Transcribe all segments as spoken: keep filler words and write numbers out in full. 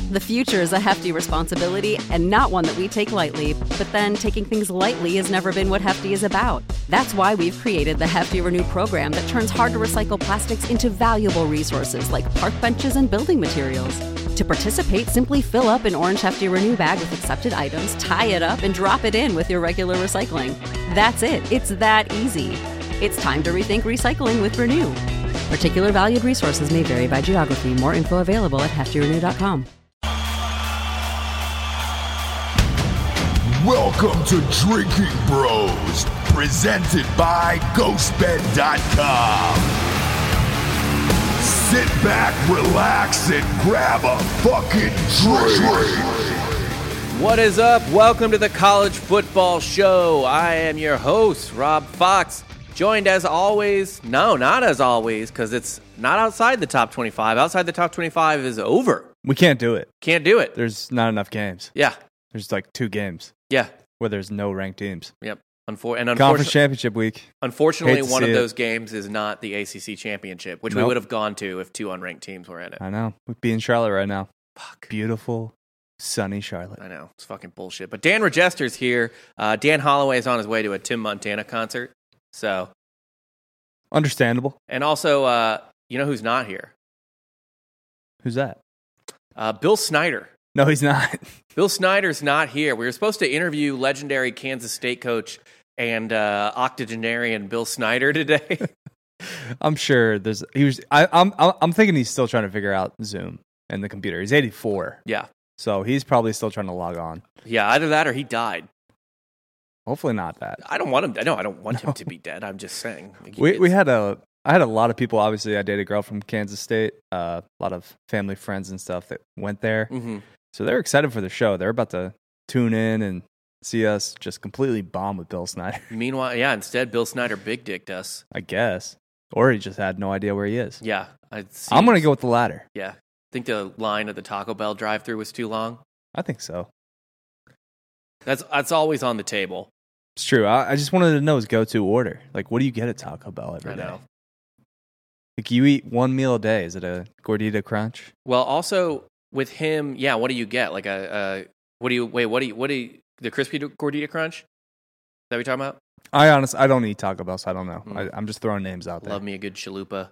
The future is a hefty responsibility and not one that we take lightly. But then taking things lightly has never been what Hefty is about. That's why we've created the Hefty Renew program that turns hard-to-recycle plastics into valuable resources like park benches and building materials. To participate, simply fill up an orange Hefty Renew bag with accepted items, tie it up, and drop it in with your regular recycling. That's it. It's that easy. It's time to rethink recycling with Renew. Particular valued resources may vary by geography. More info available at hefty renew dot com. Welcome to Drinking Bros, presented by ghost bed dot com. Sit back, relax, and grab a fucking drink. What is up? Welcome to the College Football Show. I am your host, Rob Fox, joined as always, no, not as always, because it's not outside the top twenty-five. Outside the top twenty-five is over. We can't do it. Can't do it. There's not enough games. Yeah. There's like two games. Yeah. Where there's no ranked teams. Yep. Unfor- and Conference championship week. Unfortunately, one of it. those games is not the A C C championship, which Nope. we would have gone to if two unranked teams were in it. I know. We'd be in Charlotte right now. Fuck. Beautiful, sunny Charlotte. I know. It's fucking bullshit. But Dan Regester's here. Uh, Dan Holloway is on his way to a Tim Montana concert. So, Understandable. and also, uh, you know who's not here? Who's that? Uh, Bill Snyder. No, he's not. Bill Snyder's not here. We were supposed to interview legendary Kansas State coach and uh, octogenarian Bill Snyder today. I'm sure there's. He was. I, I'm. I'm thinking he's still trying to figure out Zoom and the computer. He's eighty-four, yeah, so he's probably still trying to log on. yeah. Either that or he died. Hopefully not that. I don't want him. No, I don't want No. him to be dead. I'm just saying. Like, We it's- we had a. I had a lot of people. Obviously, I dated a girl from Kansas State. Uh, a lot of family friends and stuff that went there. Mhm. So they're excited for the show. They're about to tune in and see us just completely bomb with Bill Snyder, Meanwhile, yeah. Instead, Bill Snyder big dicked us. I guess. Or he just had no idea where he is. Yeah, I'd I'm going to go with the latter. Yeah, think the line at the Taco Bell drive-thru was too long. I think so. That's that's always on the table. It's true. I, I just wanted to know his go-to order. Like, what do you get at Taco Bell every I day? know. Like, you eat one meal a day. Is it a gordita crunch? Well, also with him, yeah. What do you get? Like a, a what do you wait? What do you what do you the crispy gordita crunch? Is that what you're talking about? I honestly, I don't eat Taco Bell, so I don't know. Mm. I, I'm just throwing names out there. Love me a good chalupa.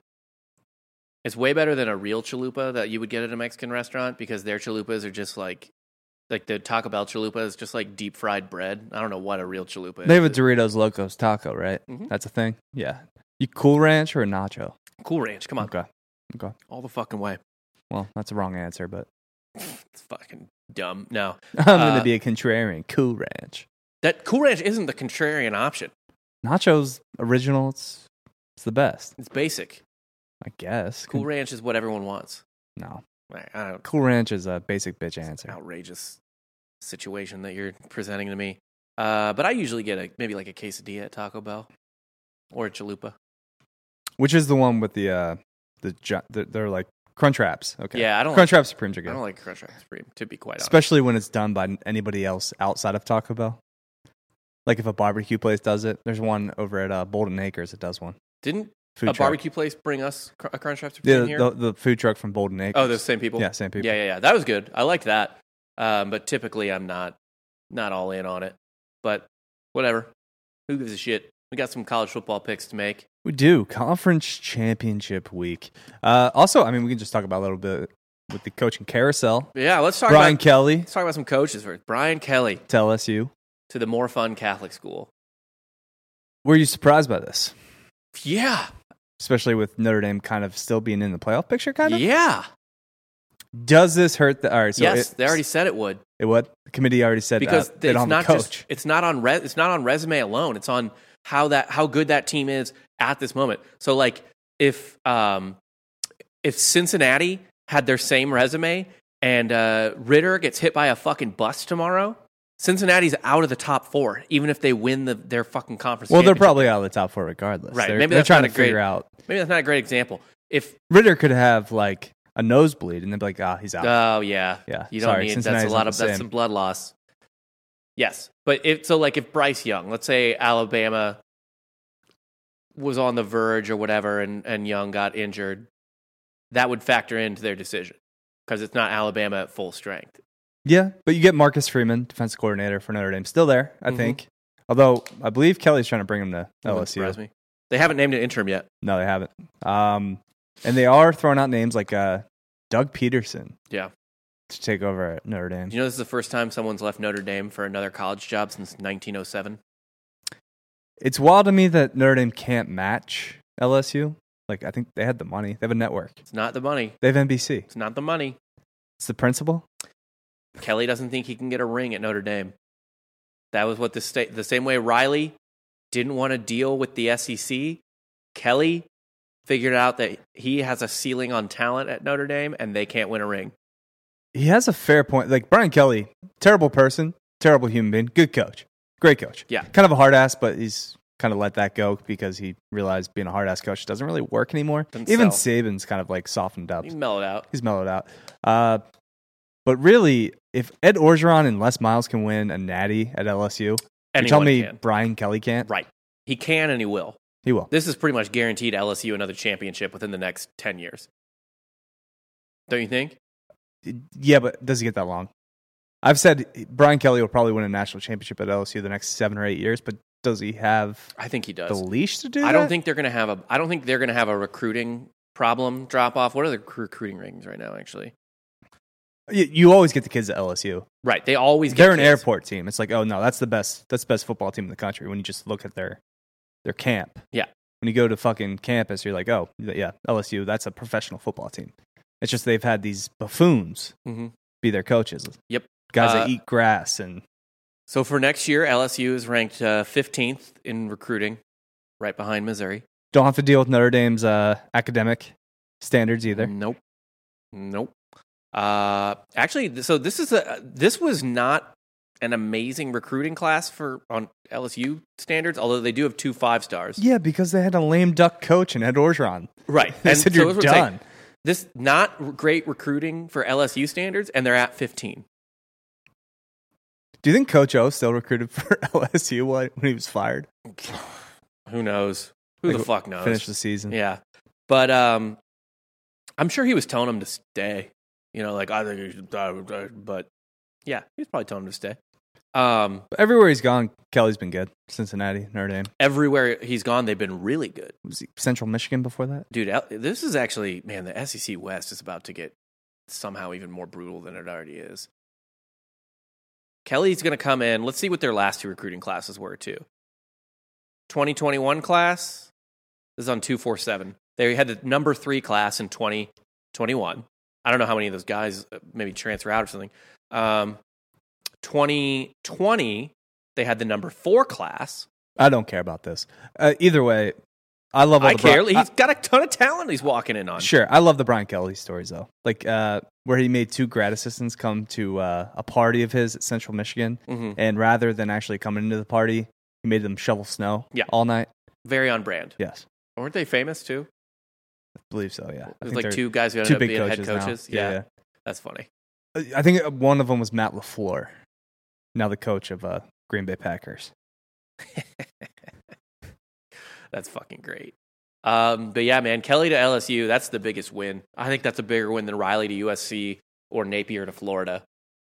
It's way better than a real chalupa that you would get at a Mexican restaurant because their chalupas are just like, like the Taco Bell chalupa is just like deep fried bread. I don't know what a real chalupa is. They have a Doritos Locos taco, right? Mhm. That's a thing? Yeah. You Cool Ranch or a nacho? Cool Ranch. Come on, Okay. Okay. all the fucking way. Well, that's a wrong answer, but It's fucking dumb. No, I'm going Uh, to be a contrarian. Cool Ranch. that Cool Ranch isn't the contrarian option. Nachos original. It's it's the best, It's basic. I guess. Cool Ranch is what everyone wants. No, Right, I don't. Cool Ranch is a basic bitch It's an answer. outrageous situation that you're presenting to me. Uh, but I usually get a maybe like a quesadilla at Taco Bell or a chalupa. Which is the one with the uh the, ju- the they're like Crunch Wraps. Okay. Yeah, I don't Crunch like, Wrap Supremes are I good, don't like Crunch Wrap Supreme, to be quite honest. especially when it's done by anybody else outside of Taco Bell. Like if a barbecue place does it, there's one over at uh, Bolden Acres that does one. Didn't Food a truck. barbecue place bring us cr- a Crunch Wrap Supreme Yeah, here? the, the food truck from Bolden Acres. Oh, those same people. Yeah, same people. Yeah, yeah, yeah. That was good. I liked that. Um, but typically, I'm not not all in on it. But whatever. Who gives a shit? We got some college football picks to make. We do. Conference championship week. Uh, also, I mean, we can just talk about a little bit with the coaching carousel. But yeah, let's talk Brian about Kelly let's talk about some coaches first. Brian Kelly to L S U. to the More Fun Catholic School. Were you surprised by this? Yeah, Especially with Notre Dame kind of still being in the playoff picture, kind of? yeah. Does this hurt the... All right, so yes, it, they already said it would It would? The committee already said because uh, it's they don't not have a coach. just it's not on res, it's not on resume alone. It's on how that how good that team is at this moment. So like if um if Cincinnati had their same resume and uh, Ritter gets hit by a fucking bus tomorrow, Cincinnati's out of the top four, even if they win the, their fucking conference. Well, they're championship. probably out of the top four regardless. Right, They're, maybe they're that's trying not to a great- figure out... Maybe that's not a great example. If Ritter could have, like, a nosebleed and then be like, ah, he's out. oh yeah, Yeah, you don't sorry, need that's a Cincinnati's lot not of the that's same. some blood loss. Yes, but if so, like if Bryce Young, let's say Alabama was on the verge or whatever, and and Young got injured, that would factor into their decision. because it's not Alabama at full strength. Yeah, but you get Marcus Freeman, defensive coordinator for Notre Dame, still there, I Mhm. think. Although I believe Kelly's trying to bring him to Doesn't L S U. surprise me. They haven't named an interim yet. No, they haven't. Um, and they are throwing out names like uh, Doug Peterson Yeah. to take over at Notre Dame. Do you know this is the first time someone's left Notre Dame for another college job since nineteen oh seven? It's wild to me that Notre Dame can't match L S U. Like, I think they had the money. They have a network. It's not the money. They have N B C. It's not the money. It's the principal. Kelly doesn't think he can get a ring at Notre Dame. That was what the state, the same way Riley didn't want to deal with the S E C. Kelly figured out that he has a ceiling on talent at Notre Dame, and they can't win a ring. He has a fair point. Like, Brian Kelly, terrible person, terrible human being, good coach, great coach. Yeah. Kind of a hard ass, but he's kind of let that go because he realized being a hard ass coach doesn't really work anymore. Doesn't Even sell. Saban's kind of like softened up. He mellowed out. He's mellowed out. Uh, but really, if Ed Orgeron and Les Miles can win a natty at L S U, you tell Anyone me can. Brian Kelly can't? Right. He can and he will. He will. This is pretty much guaranteed L S U another championship within the next ten years. Don't you think? Yeah, but does he get that long? I've said Brian Kelly will probably win a national championship at L S U the next seven or eight years, but does he have I think he the does. leash to do I that? don't think they're going to have a I don't think they're going to have a recruiting problem drop off. What are the recruiting ratings right now actually? You, you always get the kids at L S U. Right. They always get They're an kids. airport team. It's like, oh no, that's the best. That's the best football team in the country. When you just look at their their camp. Yeah. When you go to fucking campus, you're like, oh yeah, L S U. That's a professional football team. It's just they've had these buffoons Mhm. be their coaches. Yep. Guys Uh, that eat grass and So for next year, L S U is ranked uh, fifteenth in recruiting, right behind Missouri. don't have to deal with Notre Dame's uh, academic standards either. Nope. Nope. Uh, actually, th- so this is a this was not an amazing recruiting class for on L S U standards, although they do have two five stars. Yeah, because they had a lame duck coach in Ed Orgeron. Right. They And said so you're that's what I'm saying. done. This not r- great recruiting for L S U standards, and they're at fifteen. Do you think Coach O still recruited for L S U when he was fired? Who knows? Who Like, the fuck knows? Finish the season. Yeah, but um, I'm sure he was telling him to stay. You know, like I think he should die, but yeah, he was probably telling him to stay. Um, But everywhere he's gone, Kelly's been good. Cincinnati, Notre Dame. everywhere he's gone, they've been really good, Was he Central Michigan before that? dude. L- This is actually, man, the S E C West is about to get somehow even more brutal than it already is. Kelly's going to come in. Let's see what their last two recruiting classes were too. twenty twenty-one class. This is on two forty-seven. They had the number three class in twenty twenty-one. I don't know how many of those guys uh, maybe transfer out or something. Um, twenty twenty, they had the number four class. I don't care about this. Uh, either way, I love all I the Bri- care. I- He's got a ton of talent he's walking in on. Sure, I love the Brian Kelly stories though. Like uh, where he made two grad assistants come to uh, a party of his at Central Michigan, Mhm. and rather than actually coming into the party, he made them shovel snow Yeah. all night. Very on brand. Yes, Weren't they famous too? I believe so. Yeah, I It was think like they're two guys who ended two up big being head coaches now. coaches. Yeah, Yeah, yeah. that's funny. I think one of them was Matt LaFleur, now the coach of uh, Green Bay Packers. That's fucking great. Um, but yeah, man, Kelly to L S U, that's the biggest win. I think that's a bigger win than Riley to U S C or Napier to Florida.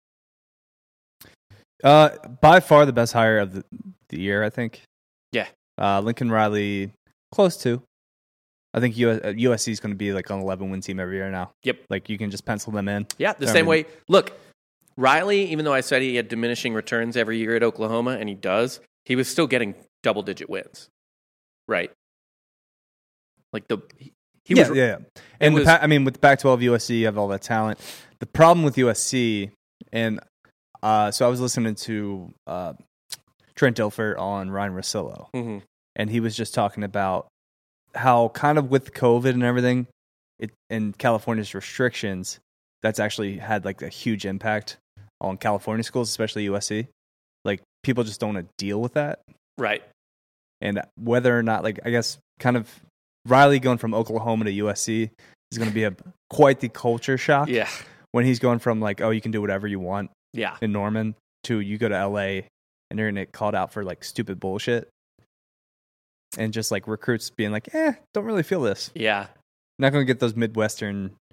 Uh, by far the best hire of the, the year, I think. Yeah. Uh, Lincoln Riley, close to. I think U S, uh, U S C is going to be like an eleven win team every year now. Yep. Like you can just pencil them in. Yeah, the I same mean- way. Look, Riley, even though I said he had diminishing returns every year at Oklahoma, and he does, he was still getting double digit wins. Right. Like the he, he yeah, was yeah, yeah. And the was- Pa- I mean, with the Pac twelve U S C, you have all that talent. The problem with U S C, and uh, so I was listening to uh, Trent Dilfer on Ryan Russillo, Mhm. and he was just talking about how kind of with COVID and everything, it and California's restrictions, that's actually had like a huge impact on California schools, especially U S C. Like people just don't want to deal with that, right. and whether or not, like I guess, kind of Riley going from Oklahoma to U S C is going to be a quite the culture shock. Yeah. When he's going from like, oh, you can do whatever you want Yeah. in Norman to you go to L A and you're going to get called out for like stupid bullshit. And just like recruits being like, eh, don't really feel this. Yeah. Not going to get those Midwestern like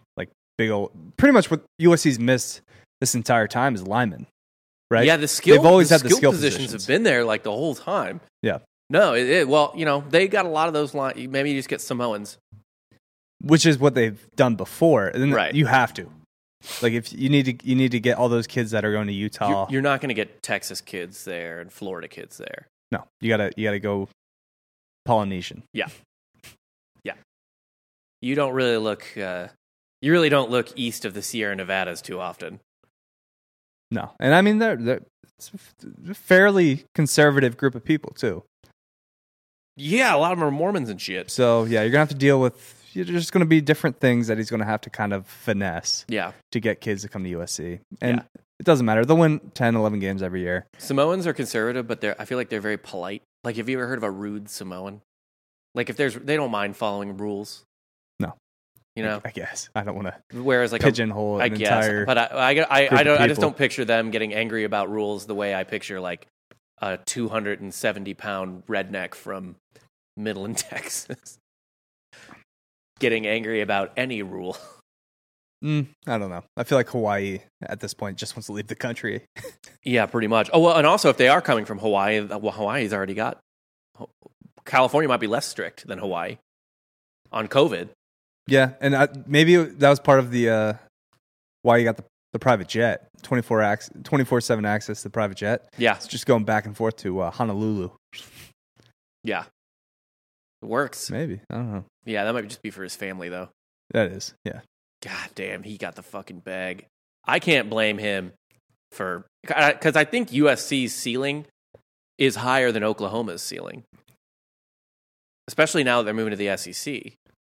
big old. Pretty much what U S C's missed this entire time is linemen, right? Yeah, the skill. They've always the had the skill, skill positions, positions. have been there like the whole time. Yeah. No, it, it, well, you know, they got a lot of those line. Maybe you just get Samoans. Which is what they've done before. And then Right. you have to. Like if you need to you need to get all those kids that are going to Utah. You're, you're not going to get Texas kids there and Florida kids there. No, you gotta you gotta go Polynesian. Yeah. Yeah. You don't really look, uh, you really don't look east of the Sierra Nevadas too often. No, and I mean they're they're it's a fairly conservative group of people too. Yeah, a lot of them are Mormons and shit. So yeah, you're gonna have to deal with. There's just going to be different things that he's going to have to kind of finesse Yeah. to get kids to come to U S C, and Yeah. it doesn't matter. They'll win ten, eleven games every year. Samoans are conservative, but they're, I feel like they're very polite. Like, have you ever heard of a rude Samoan? Like, if there's, they don't mind following rules. No. You know? I guess I don't want to Whereas, like, pigeonhole a, I an guess, entire. but I, I, I, I, group of don't, I just people. don't picture them getting angry about rules the way I picture, like, a two hundred seventy pound redneck from Midland, Texas. Getting angry about any rule. Mm, I don't know. I feel like Hawaii at this point just wants to leave the country. Yeah, pretty much. Oh, well, and also if they are coming from Hawaii, well, Hawaii's already got. California might be less strict than Hawaii on COVID. Yeah, and I, maybe that was part of the uh, why you got the, the private jet, twenty-four seven access to the private jet. Yeah. It's just going back and forth to uh, Honolulu. Yeah. It works. Maybe. I don't know. Yeah, that might just be for his family, though. That is, yeah. God damn, he got the fucking bag. I can't blame him for... Because I think U S C's ceiling is higher than Oklahoma's ceiling. Especially now that they're moving to the S E C.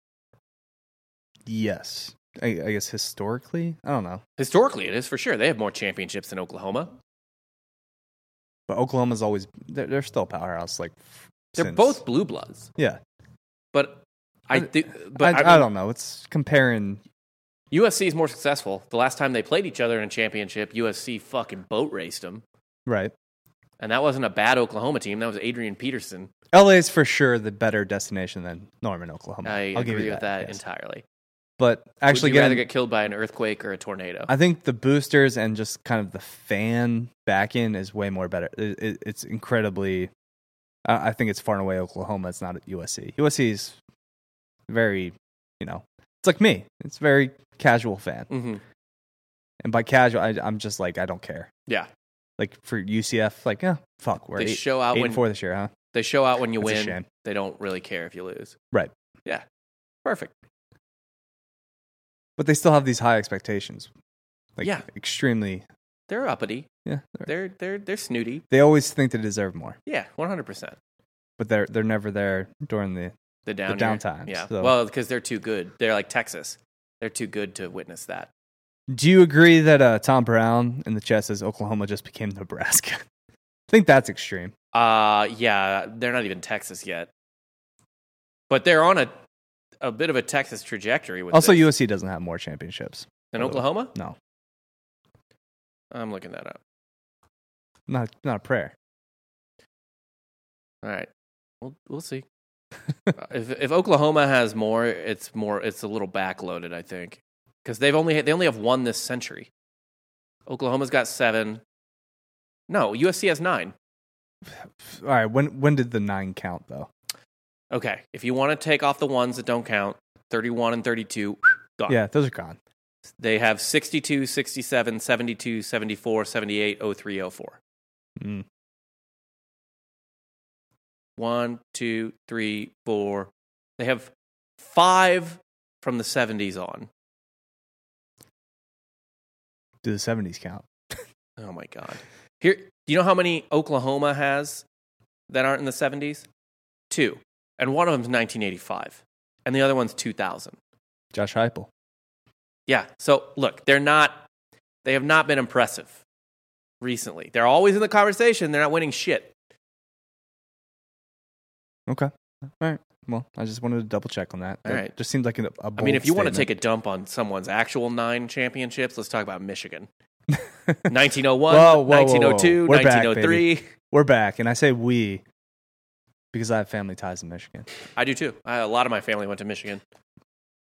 Yes. I, I guess historically, I don't know. Historically, it is for sure. They have more championships than Oklahoma. But Oklahoma's always, they're, they're still a powerhouse. Like, They're since- both blue bloods. Yeah. But I, I- th- but I, I, I don't know. It's comparing. U S C is more successful. The last time they played each other in a championship, U S C fucking boat raced them. Right. And that wasn't a bad Oklahoma team. That was Adrian Peterson. L A is for sure the better destination than Norman, Oklahoma. I I'll agree give you with that, yes. entirely. But actually, Would you rather getting, get killed by an earthquake or a tornado? I think the boosters and just kind of the fan back in is way more better. It, it, it's incredibly. I I think it's far and away Oklahoma. It's not at U S C. U S C is very, you know, it's like me. It's very casual fan, Mm-hmm. and by casual, I, I'm just like I don't care. Yeah. Like for U C F, like yeah, fuck, we're They eight, show out eight when and four this year, huh? they show out when you That's a win. shame. They don't really care if you lose. Right. Yeah. Perfect. But they still have these high expectations. Like Yeah. extremely. They're uppity. Yeah, they're- They're they're they're snooty. they always think they deserve more, Yeah, one hundred percent. but they're they're never there during the. The down The year. downtimes, Yeah. so- Well, because they're too good. They're like Texas. They're too good to witness that. Do you agree that uh, Tom Brown in the chat says Oklahoma just became Nebraska? I think that's extreme. Uh yeah, they're not even Texas yet. But they're on a a bit of a Texas trajectory with Also, this. U S C doesn't have more championships. in Oklahoma? No, I'm looking that up. not not a prayer. All right. We'll we'll see. Uh, if if Oklahoma has more, it's more it's a little backloaded, I think. Cuz they've only they only have one this century. Oklahoma's got seven. No, U S C has nine. All right, when when did the nine count though? Okay, if you want to take off the ones that don't count, thirty-one and thirty-two, gone. Yeah, those are gone. They have sixty-two, sixty-seven, seventy-two, seventy-four, seventy-eight, oh three, oh four. Mm. One, two, three, four. They have five from the seventies on. Do the seventies count? Oh my God. Here, do you know how many Oklahoma has that aren't in the seventies? Two. And one of them's nineteen eighty-five. And the other one's two thousand. Josh Heupel. Yeah. So look, they're not, they have not been impressive recently. They're always in the conversation. They're not winning shit. Okay. All right. Well, I just wanted to double check on that. All That right. Just seemed like a, a bold I mean, if you want to statement. take a dump on someone's actual nine championships, let's talk about Michigan. nineteen oh one, Whoa, whoa, whoa, nineteen oh two, whoa. We're back, nineteen oh three. We're back, and I say we because I have family ties in Michigan. I do too. I, a lot of my family went to Michigan.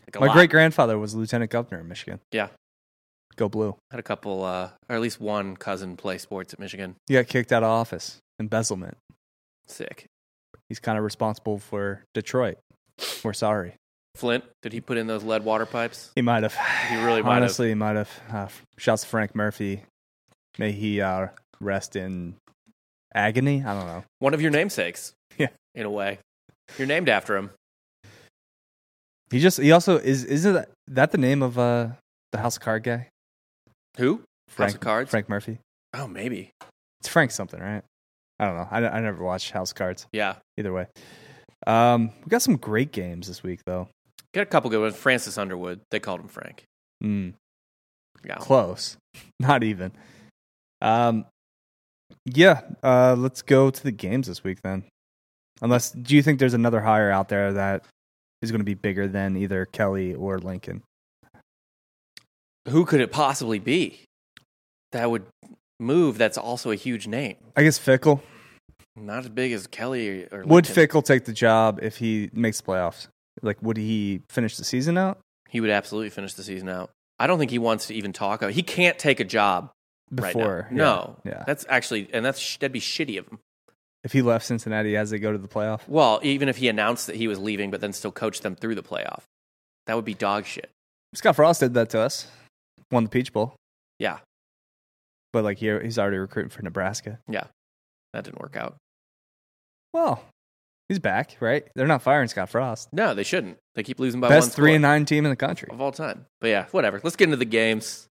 Like a My lot. great grandfather was lieutenant governor in Michigan. Yeah. Go blue. Had a couple, uh, or at least one cousin play sports at Michigan. He got kicked out of office. Embezzlement. Sick. He's kind of responsible for Detroit. We're sorry. Flint, did he put in those lead water pipes? He might have. He really might have. Honestly, he might have. Uh, shouts to Frank Murphy. May he uh, rest in agony. I don't know. One of your namesakes. Yeah. In a way. You're named after him. He just. He also is. Isn't that, that the name of uh, the House of Card guy? Who? Frank, House of Cards? Frank Murphy. Oh, maybe. It's Frank something, right? I don't know. I, I never watched House of Cards. Yeah. Either way. Um, we got some great games this week, though. Got a couple good ones. Francis Underwood. They called him Frank. Mm, Yeah. close. Not even. Um, yeah. Uh, let's go to the games this week then. Unless, do you think there's another hire out there that is going to be bigger than either Kelly or Lincoln? Who could it possibly be that would move that's also a huge name? I guess Fickle. Not as big as Kelly or, or Would Lincoln. Fickle take the job if he makes the playoffs? Like, would he finish the season out? He would absolutely finish the season out. I don't think he wants to even talk about. He can't take a job Before. right now. No, Yeah. yeah. that's actually, and that's that'd be shitty of him. If he left Cincinnati as they go to the playoff? Well, even if he announced that he was leaving, but then still coached them through the playoff, that would be dog shit. Scott Frost did that to us. Won the Peach Bowl. Yeah, But, like, he, he's already recruiting for Nebraska. yeah, that didn't work out. Well, he's back, right? They're not firing Scott Frost. No, they shouldn't. They keep losing by one Best three score and nine team in the country. of all time. But yeah, whatever. Let's get into the games.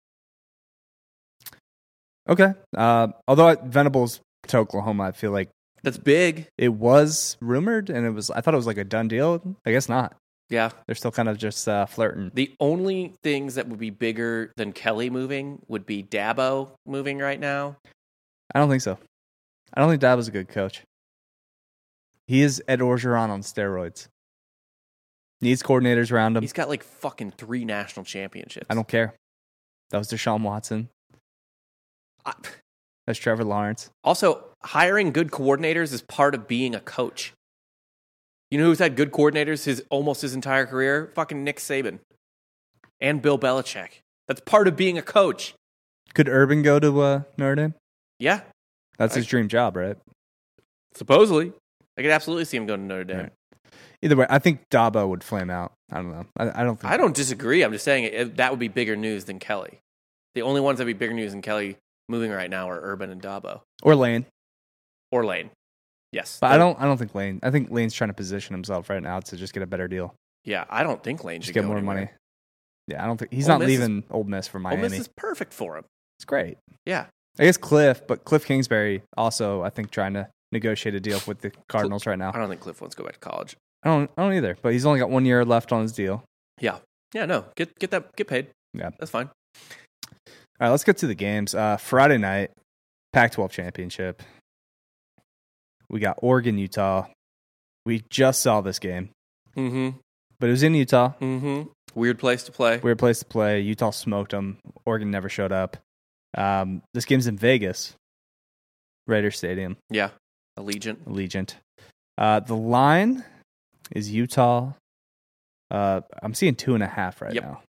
Okay. Uh, although at Venables to Oklahoma, I feel like That's big. it was rumored, and it was. I thought it was like a done deal. I guess not. Yeah. They're still kind of just uh, flirting. The only things that would be bigger than Kelly moving would be Dabo moving right now. I don't think so. I don't think Dabo's a good coach. He is Ed Orgeron on steroids. Needs coordinators around him. He's got like fucking three national championships. I don't care. That was Deshaun Watson. I, That's Trevor Lawrence. also, hiring good coordinators is part of being a coach. You know who's had good coordinators his almost his entire career? Fucking Nick Saban and Bill Belichick. That's part of being a coach. Could Urban go to uh, Notre Dame? Yeah, That's his I- dream job, right? supposedly. I could absolutely see him going to Notre Dame. Right. Either way, I think Dabo would flame out. I don't know. I, I don't think. I don't disagree. I'm just saying it, that would be bigger news than Kelly. The only ones that would be bigger news than Kelly moving right now are Urban and Dabo. Or Lane. Or Lane. Yes. But I don't. I don't think Lane. I think Lane's trying to position himself right now to just get a better deal, Yeah, I don't think Lane just should get go more anywhere. money. Yeah, I don't think he's Ole not Miss is- leaving Old Miss for Ole Miami. Miss is perfect for him. It's great. Yeah. I guess Cliff, but Cliff Kingsbury also, I think, trying to negotiate a deal with the Cardinals right now. I don't think Cliff wants to go back to college. I don't. I don't either. But he's only got one year left on his deal. Yeah. Yeah, no. Get get that get paid. Yeah. That's fine. All right, let's get to the games. Uh, Friday night, Pac twelve championship. We got Oregon, Utah. We just saw this game, Mm-hmm. but it was in Utah. Mm-hmm. Weird place to play. Weird place to play. Utah smoked them. Oregon never showed up. Um, this game's in Vegas, Raiders Stadium, Yeah. Allegiant. Allegiant. Uh, the line is Utah. Uh, I'm seeing two and a half right Yep. now.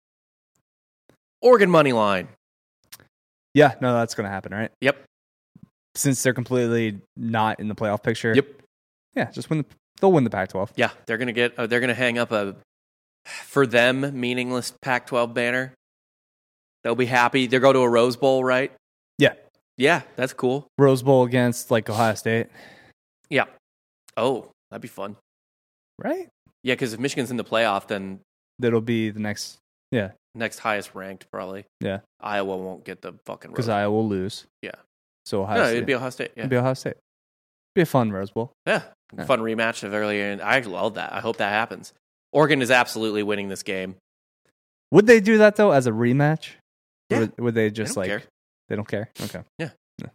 Oregon money line. Yeah, no, that's going to happen, right? Yep. Since they're completely not in the playoff picture. Yep. Yeah, just win. The, they'll win the Pac twelve. Yeah. They're gonna get uh, they're gonna hang up a for them meaningless Pac twelve banner. They'll be happy. They'll go to a Rose Bowl, right? Yeah. Yeah, that's cool. Rose Bowl against like Ohio State, Yeah. Oh, that'd be fun. right? Yeah, because if Michigan's in the playoff, then That'll be the next. Yeah, next highest ranked probably. yeah, Iowa won't get the fucking Rose because Bowl. Iowa will lose. Yeah. So Ohio No, State. it'd be Ohio State. Yeah. It'd be Ohio State. Be a fun Rose Bowl. Yeah. Yeah. Fun rematch of earlier. And I love that. I hope that happens. Oregon is absolutely winning this game. Would they do that though as a rematch? Or Yeah. Would, would they I just don't like care. they don't care? Okay. Yeah.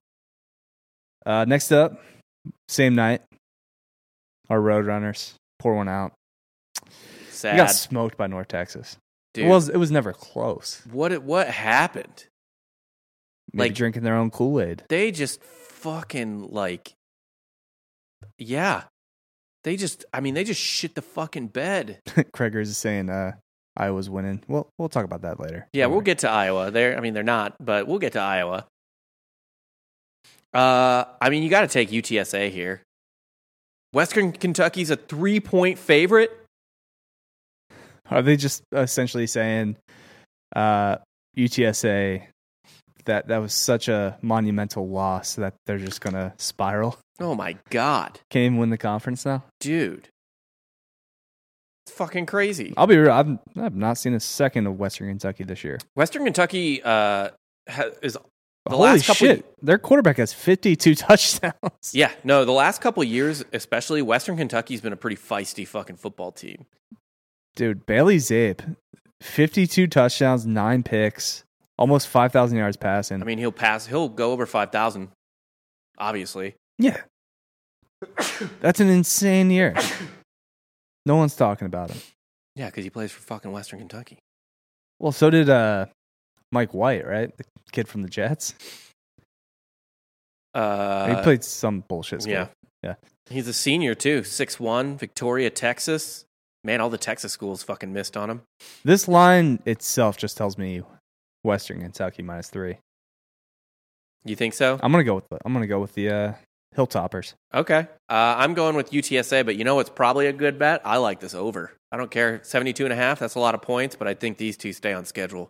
Uh, next up, same night, our Roadrunners pour one out. Sad. We got smoked by North Texas. Dude, It was it was never close. what it- what happened? Maybe Like- drinking their own Kool-Aid. They just fucking like yeah. They just I mean they just shit the fucking bed. Kreger is saying uh, Iowa's winning. Well, we'll talk about that later. Yeah, we'll get to Iowa. They're, I mean, they're not, but we'll get to Iowa. Uh, I mean, you got to take U T S A here. Western Kentucky's a three-point favorite. Are they just essentially saying uh, U T S A that that was such a monumental loss that they're just going to spiral? Oh, my God. Can't even win the conference now? Dude. It's fucking crazy. I'll be real. I've, I've not seen a second of Western Kentucky this year. Western Kentucky uh, ha- is... The Holy last couple shit. Their quarterback has fifty-two touchdowns. Yeah, no, the last couple of years, especially, Western Kentucky's been a pretty feisty fucking football team. Dude, Bailey Zappe, fifty-two touchdowns, nine picks, almost five thousand yards passing. I mean, he'll pass, he'll go over five thousand, obviously. Yeah. That's an insane year. No one's talking about him. Yeah, because he plays for fucking Western Kentucky. Well, so did uh, Mike White, right? The kid from the Jets. Uh, he played some bullshit school. Yeah. Yeah. He's a senior, too. six one, Victoria, Texas. Man, all the Texas schools fucking missed on him. This line itself just tells me Western Kentucky minus three. You think so? I'm gonna go with the. I'm gonna go with the uh, Hilltoppers. Okay. Uh, I'm going with U T S A, but you know what's probably a good bet? I like this over. I don't care. seventy-two and a half, that's a lot of points, but I think these two stay on schedule.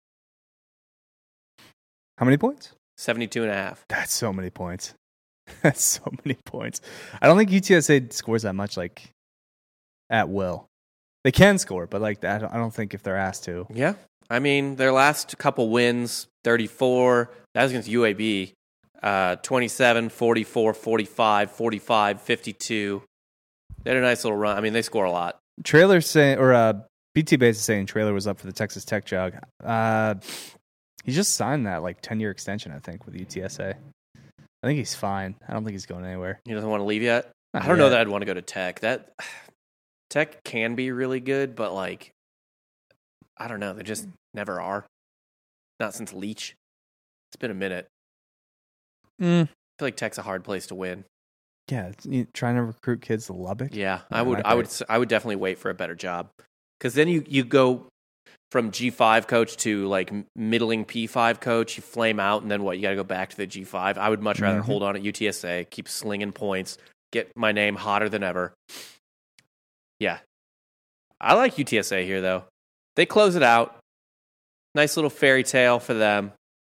How many points? seventy-two and a half. That's so many points. That's so many points. I don't think U T S A scores that much, like, at will. They can score, but, like, I don't, I don't think if they're asked to. Yeah. I mean, their last couple wins, thirty-four, that was against U A B, uh, twenty-seven, forty-four, forty-five, forty-five, fifty-two. They had a nice little run. I mean, they score a lot. Trailer's saying, or uh, B T Base is saying Trailer was up for the Texas Tech jog. Uh... He just signed that like ten-year extension, I think, with U T S A. I think he's fine. I don't think he's going anywhere. He doesn't want to leave yet? Not I don't yet. know that I'd want to go to Tech. That Tech can be really good, but like, I don't know. They just never are. Not since Leach. It's been a minute. Mm. I feel like Tech's a hard place to win. Yeah, it's- you trying to recruit kids to Lubbock. Yeah, Yeah, I would. not I would. great. I would definitely wait for a better job because then you you go from G five coach to like middling P five coach. You flame out, and then what? You got to go back to the G five. I would much rather Mhm. hold on at U T S A, keep slinging points, get my name hotter than ever. Yeah, I like U T S A here though. They close it out. Nice little fairy tale for them.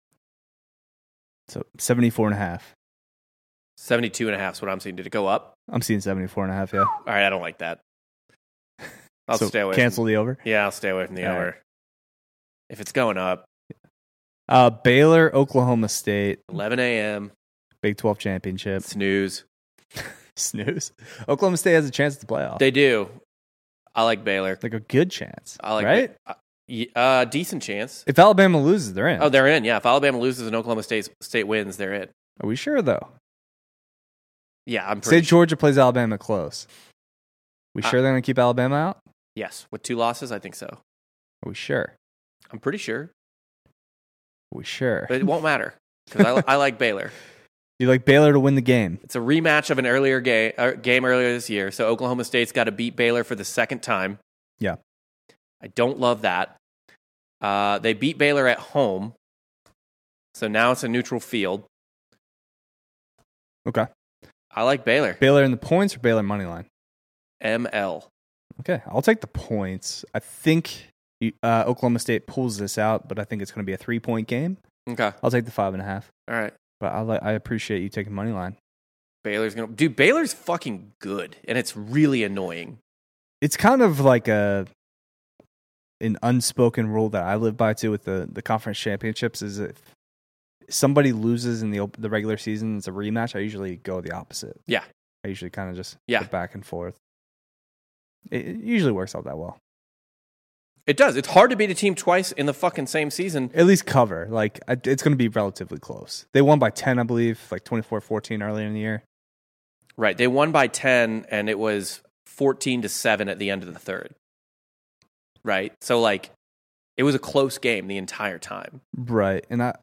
So seventy-four and a half. seventy-two and a half is what I'm seeing. Did it go up? I'm seeing seventy-four and a half, yeah. All right, I don't like that. I'll so stay away. cancel From, the over. yeah, I'll stay away from the All over. right. If it's going up, Uh, Baylor, Oklahoma State, eleven a.m. Big twelve championship. snooze. Snooze. Oklahoma State has a chance at the playoff. They do. I like Baylor. like a good chance. I like right? Ba- uh, y- uh, decent chance. If Alabama loses, they're in. Oh, they're in. Yeah, if Alabama loses and Oklahoma State State wins, they're in. Are we sure though? Yeah, I'm Say pretty sure. Georgia plays Alabama close. We Uh, sure they're going to keep Alabama out? Yes, with two losses, I think so. Are we sure? I'm pretty sure, Are we sure? but it won't matter because I, li- I like Baylor. You like Baylor to win the game? It's a rematch of an earlier game uh, game earlier this year. So Oklahoma State's got to beat Baylor for the second time. Yeah. I don't love that. Uh, they beat Baylor at home, so now it's a neutral field. Okay. I like Baylor. Baylor in the points or Baylor money line? M L. Okay, I'll take the points. I think uh, Oklahoma State pulls this out, but I think it's going to be a three-point game. Okay. I'll take the five and a half. All right. But I li- I appreciate you taking money line. Baylor's gonna dude. Baylor's fucking good, and it's really annoying. It's kind of like a an unspoken rule that I live by too with the, the conference championships is if somebody loses in the op- the regular season, it's a rematch. I usually go the opposite. Yeah. I usually kind of just Yeah. go back and forth. It, it usually works out that well. It does. It's hard to beat a team twice in the fucking same season. At least cover. Like, I, it's going to be relatively close. They won by ten, I believe, like twenty-four fourteen earlier in the year. Right. They won by ten, and it was fourteen to seven at the end of the third. Right. So, like, it was a close game the entire time. Right. And I,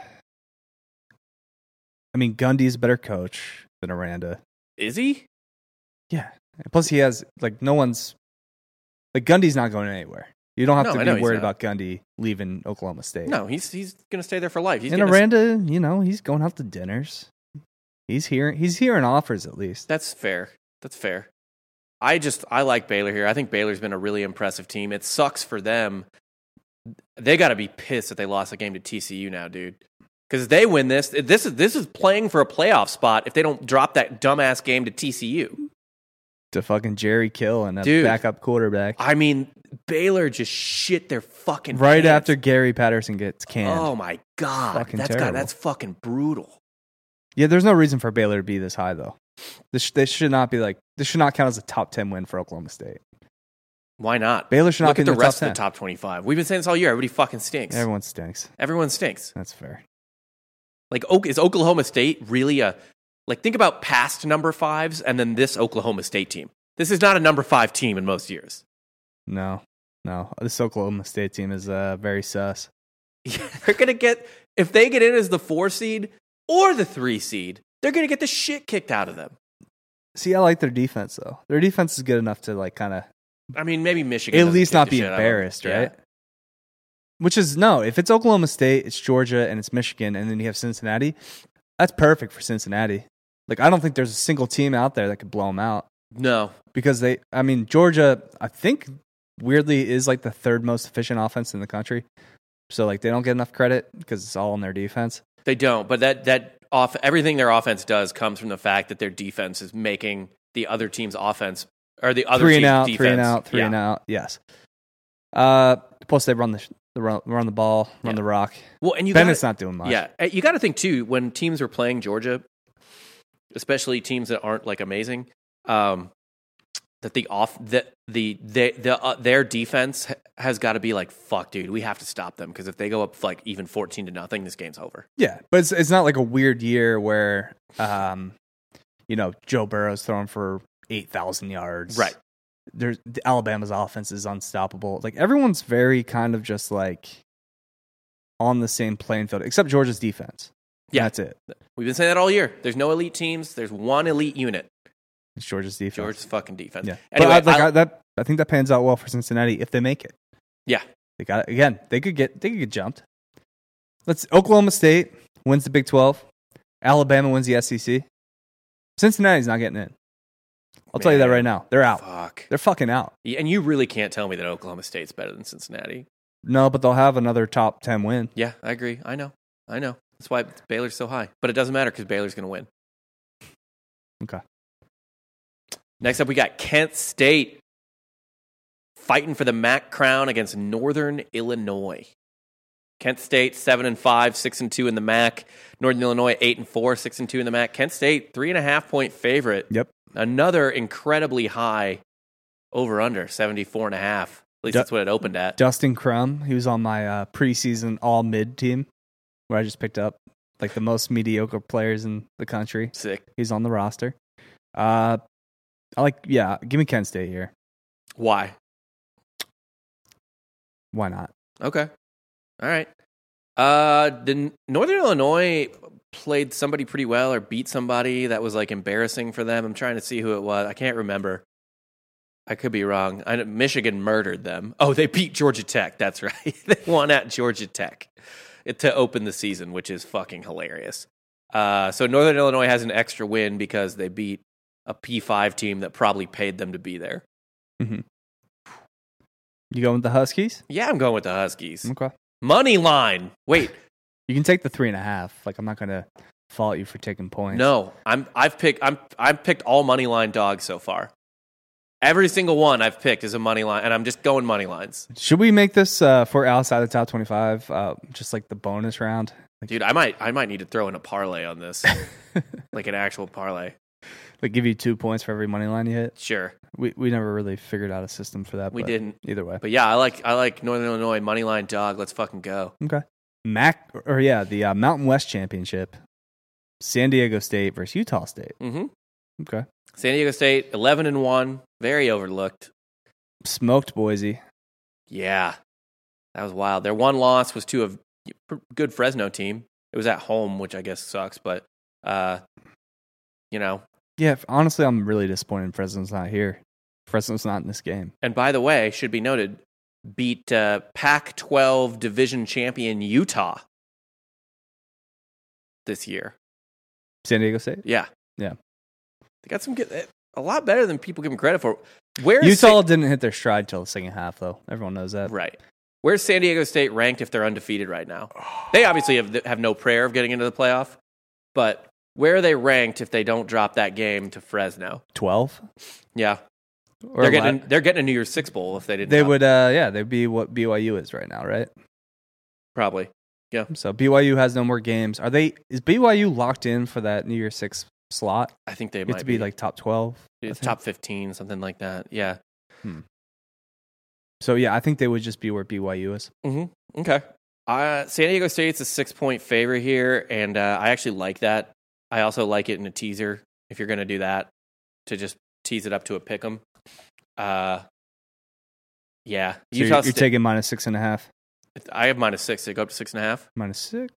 I mean, Gundy's a better coach than Aranda. Is he? Yeah. Plus, he has, like, no one's, like, Gundy's not going anywhere. You don't have No, I to know be he's worried not. about Gundy leaving Oklahoma State. No, he's he's going to stay there for life. He's and gonna, Aranda, you know, he's going out to dinners. He's hearing he's hearing offers at least. That's fair. That's fair. I just I like Baylor here. I think Baylor's been a really impressive team. It sucks for them. They got to be pissed that they lost a game to T C U now, dude. Because if they win this, this is this is playing for a playoff spot. If they don't drop that dumbass game to T C U, To fucking Jerry Kill and a Dude. backup quarterback. I mean, Baylor just shit their fucking Right pants. after Gary Patterson gets canned. Oh my god, Fucking that's terrible. got, that's fucking brutal. Yeah, there's no reason for Baylor to be this high though. This this should not be like this should not count as a top ten win for Oklahoma State. Why not? Baylor should not Look be at in the the rest top of the top twenty-five. We've been saying this all year. Everybody fucking stinks. Everyone stinks. Everyone stinks. That's fair. Like, Oak- is Oklahoma State really a like? Think about past number fives and then this Oklahoma State team. This is not a number five team in most years. No, no. This Oklahoma State team is uh, very sus. They're gonna get if they get in as the four seed or the three seed, they're gonna get the shit kicked out of them. See, I like their defense though. Their defense is good enough to like kind of I mean, maybe Michigan at doesn't least kick not the be shit out of them. embarrassed, Yeah. right? Which is no. If it's Oklahoma State, it's Georgia, and it's Michigan, and then you have Cincinnati. That's perfect for Cincinnati. Like I don't think there's a single team out there that could blow them out No, because they. I mean, Georgia. I think weirdly is like the third most efficient offense in the country. So like they don't get enough credit because it's all on their defense. they don't. But that that off everything their offense does comes from the fact that their defense is making the other team's offense or the other Three and team's out, defense. three and out, three yeah. and out. Yes. Uh, plus they run the the run, run the ball, run Yeah. the rock. Well, and you Bennett's gotta, not doing much. Yeah, and you got to think too when teams are playing Georgia, especially teams that aren't like amazing, um, that the off that the the, the uh, their defense ha- has got to be like, fuck, dude, we have to stop them because if they go up like even fourteen to nothing, this game's over. Yeah, but it's it's not like a weird year where, um, you know, Joe Burrow's throwing for eight thousand yards. Right. There's the Alabama's offense is unstoppable. Like everyone's very kind of just like on the same playing field, except Georgia's defense. And Yeah. that's it. We've been saying that all year. There's no elite teams. There's one elite unit. It's Georgia's defense. Georgia's fucking defense. Yeah. Anyway, but I, like I'll- I, that, I think that pans out well for Cincinnati if they make it. yeah. They got again. They could get they could get jumped. Let's Oklahoma State wins the Big twelve. Alabama wins the S E C. Cincinnati's not getting in. I'll tell you that Man. right now. They're out. Fuck. They're fucking out. Yeah, and you really can't tell me that Oklahoma State's better than Cincinnati. No, but they'll have another top ten win. Yeah, I agree. I know. I know. That's why Baylor's so high. But it doesn't matter because Baylor's going to win. Okay. Next up, we got Kent State fighting for the M A C crown against Northern Illinois. Kent State seven and five, six and two in the M A C. Northern Illinois eight and four, six and two in the M A C. Kent State three and a half point favorite. Yep. Another incredibly high over under seventy-four and a half. At least Du- that's what it opened at. Dustin Crum, he was on my uh, preseason all mid team where I just picked up like the most mediocre players in the country. Sick. He's on the roster. Uh, I like, yeah, give me Kent State here. Why? Why not? Okay. All right. Uh, the Northern Illinois played somebody pretty well or beat somebody that was like embarrassing for them. I'm trying to see who it was. I can't remember. I could be wrong. I know Michigan murdered them. Oh, they beat Georgia Tech. That's right. They won at Georgia Tech to open the season, which is fucking hilarious. Uh, so Northern Illinois has an extra win because they beat a P five team that probably paid them to be there. Mm-hmm. You going with the Huskies? Yeah, I'm going with the Huskies. Okay. Money line. Wait. You can take the three and a half. Like I'm not gonna fault you for taking points. No, I'm. I've picked. I'm. I've picked all money line dogs so far. Every single one I've picked is a money line, and I'm just going money lines. Should we make this uh, for outside the top twenty-five? Uh, just like the bonus round. Like, Dude, I might. I might need to throw in a parlay on this, like an actual parlay. like give you two points for every money line you hit. Sure, We we never really figured out a system for that. we but didn't. Either way. But yeah, I like. I like Northern Illinois money line dog. Let's fucking go. Okay. Mac or yeah, the uh, Mountain West Championship. San Diego State versus Utah State. Mm-hmm. Okay. San Diego State eleven and one, very overlooked. Smoked Boise. Yeah, that was wild. Their one loss was to a good Fresno team. It was at home, which I guess sucks, but uh, you know. Yeah, honestly, I'm really disappointed Fresno's not here. Fresno's not in this game. And by the way, should be noted, beat uh, Pac twelve division champion Utah this year. San Diego State? Yeah. Yeah. They got some good, a lot better than people give them credit for. Where Utah Sa- didn't hit their stride till the second half, though. Everyone knows that. Right. Where's San Diego State ranked if they're undefeated right now? They obviously have, have no prayer of getting into the playoff, but where are they ranked if they don't drop that game to Fresno? twelve? Yeah. Or They're getting, la- they're getting a New Year's Six Bowl if they didn't. They drop. would, uh, yeah, they'd be what B Y U is right now, right? Probably. Yeah. So B Y U has no more games. Are they? Is B Y U locked in for that New Year's Six slot? I think they You might have to be, like top twelve. It's top fifteen, something like that. Yeah. Hmm. So yeah, I think they would just be where B Y U is. Mm-hmm. Okay. Uh, San Diego State's a six-point favorite here, and uh, I actually like that. I also like it in a teaser if you're going to do that, to just tease it up to a pick 'em. Uh, yeah. So Utah you're, you're State- taking minus six and a half. I have minus six. They go up to six and a half. Minus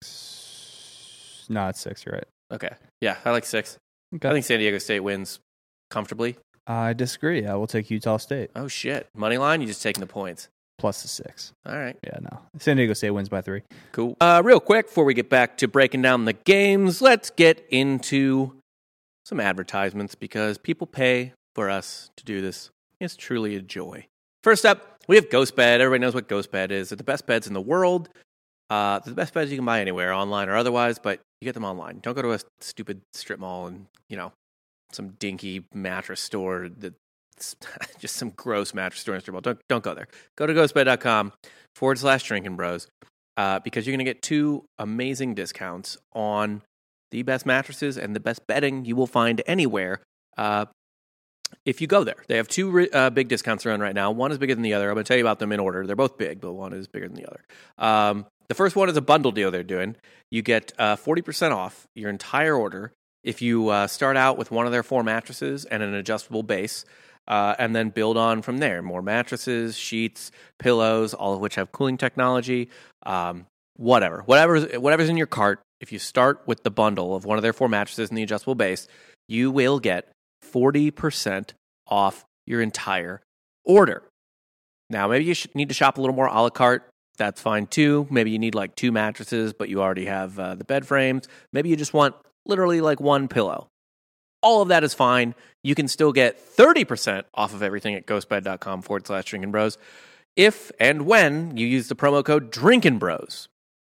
six? No, it's six. You're right. Okay. Yeah, I like six. Okay. I think San Diego State wins comfortably. I disagree. I will take Utah State Oh, shit. Money line, you just taking the points. plus the six. All right. Yeah, no. San Diego State wins by three. Cool. Uh, real quick, before we get back to breaking down the games, let's get into some advertisements because people pay for us to do this. It's truly a joy. First up, we have Ghost Bed. Everybody knows what Ghost Bed is. They're the best beds in the world. Uh, they're the best beds you can buy anywhere, online or otherwise, but you get them online. Don't go to a stupid strip mall and, you know, some dinky mattress store that's just some gross mattress store in strip mall. Don't, don't go there. Go to ghostbed.com forward slash drinking bros uh, because you're going to get two amazing discounts on the best mattresses and the best bedding you will find anywhere uh, if you go there. They have two uh, big discounts around right now. One is bigger than the other. I'm going to tell you about them in order. They're both big, but one is bigger than the other. Um, the first one is a bundle deal they're doing. You get uh, forty percent off your entire order if you uh, start out with one of their four mattresses and an adjustable base, uh, and then build on from there. More mattresses, sheets, pillows, all of which have cooling technology, um, whatever. Whatever's, whatever's in your cart, if you start with the bundle of one of their four mattresses and the adjustable base, you will get forty percent off your entire order. Now, maybe you should need to shop a little more a la carte. That's fine too. Maybe you need like two mattresses, but you already have uh, the bed frames. Maybe you just want literally like one pillow. All of that is fine. You can still get thirty percent off of everything at ghostbed.com forward slash drinking bros if and when you use the promo code drinking bros.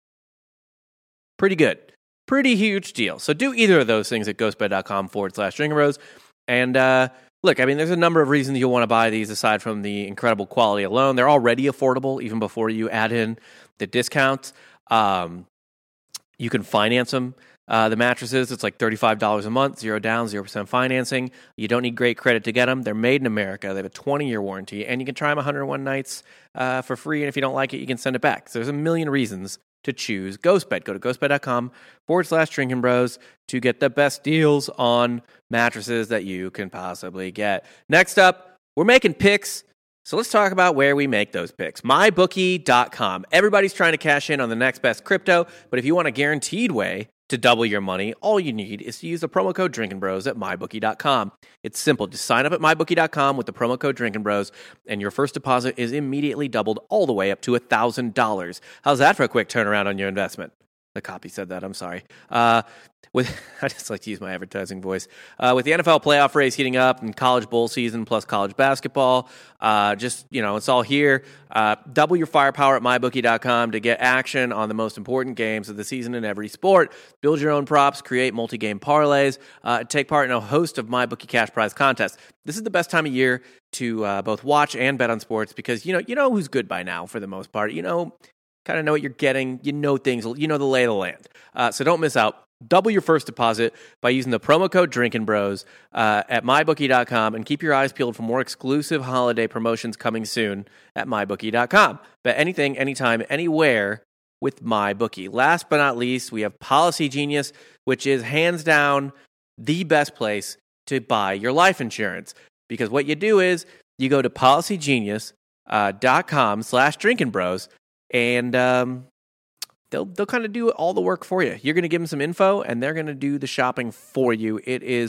Pretty good. Pretty huge deal. So do either of those things at ghostbed.com forward slash drinking bros. And uh, look, I mean, there's a number of reasons you'll want to buy these aside from the incredible quality alone. They're already affordable even before you add in the discounts. Um, you can finance them. Uh, the mattresses, it's like thirty-five dollars a month, zero down, zero percent financing. You don't need great credit to get them. They're made in America. They have a twenty-year warranty, and you can try them one hundred one nights uh, for free, and if you don't like it, you can send it back. So there's a million reasons to choose GhostBed. Go to ghostbed.com forward slash drinking bros to get the best deals on mattresses that you can possibly get. Next up, we're making picks. So let's talk about where we make those picks. my bookie dot com. Everybody's trying to cash in on the next best crypto, but if you want a guaranteed way to double your money, all you need is to use the promo code Drinking Bros at my bookie dot com. It's simple. Just sign up at my bookie dot com with the promo code Drinking Bros, and your first deposit is immediately doubled all the way up to one thousand dollars. How's that for a quick turnaround on your investment? The copy said that. I'm sorry. Uh, with I just like to use my advertising voice. Uh, with the N F L playoff race heating up and college bowl season plus college basketball, uh, just, you know, it's all here. Uh, double your firepower at my bookie dot com to get action on the most important games of the season in every sport. Build your own props, create multi-game parlays, uh, take part in a host of MyBookie cash prize contests. This is the best time of year to uh, both watch and bet on sports because, you know, you know who's good by now for the most part. You know, kind of know what you're getting. You know things. You know the lay of the land. Uh, so don't miss out. Double your first deposit by using the promo code Drinking Bros uh, at my bookie dot com and keep your eyes peeled for more exclusive holiday promotions coming soon at my bookie dot com. Bet anything, anytime, anywhere with MyBookie. Last but not least, we have Policy Genius, which is hands down the best place to buy your life insurance. Because what you do is you go to policygenius dot com slash drinking bros and um, they'll they'll kind of do all the work for you. You're going to give them some info, and they're going to do the shopping for you. It is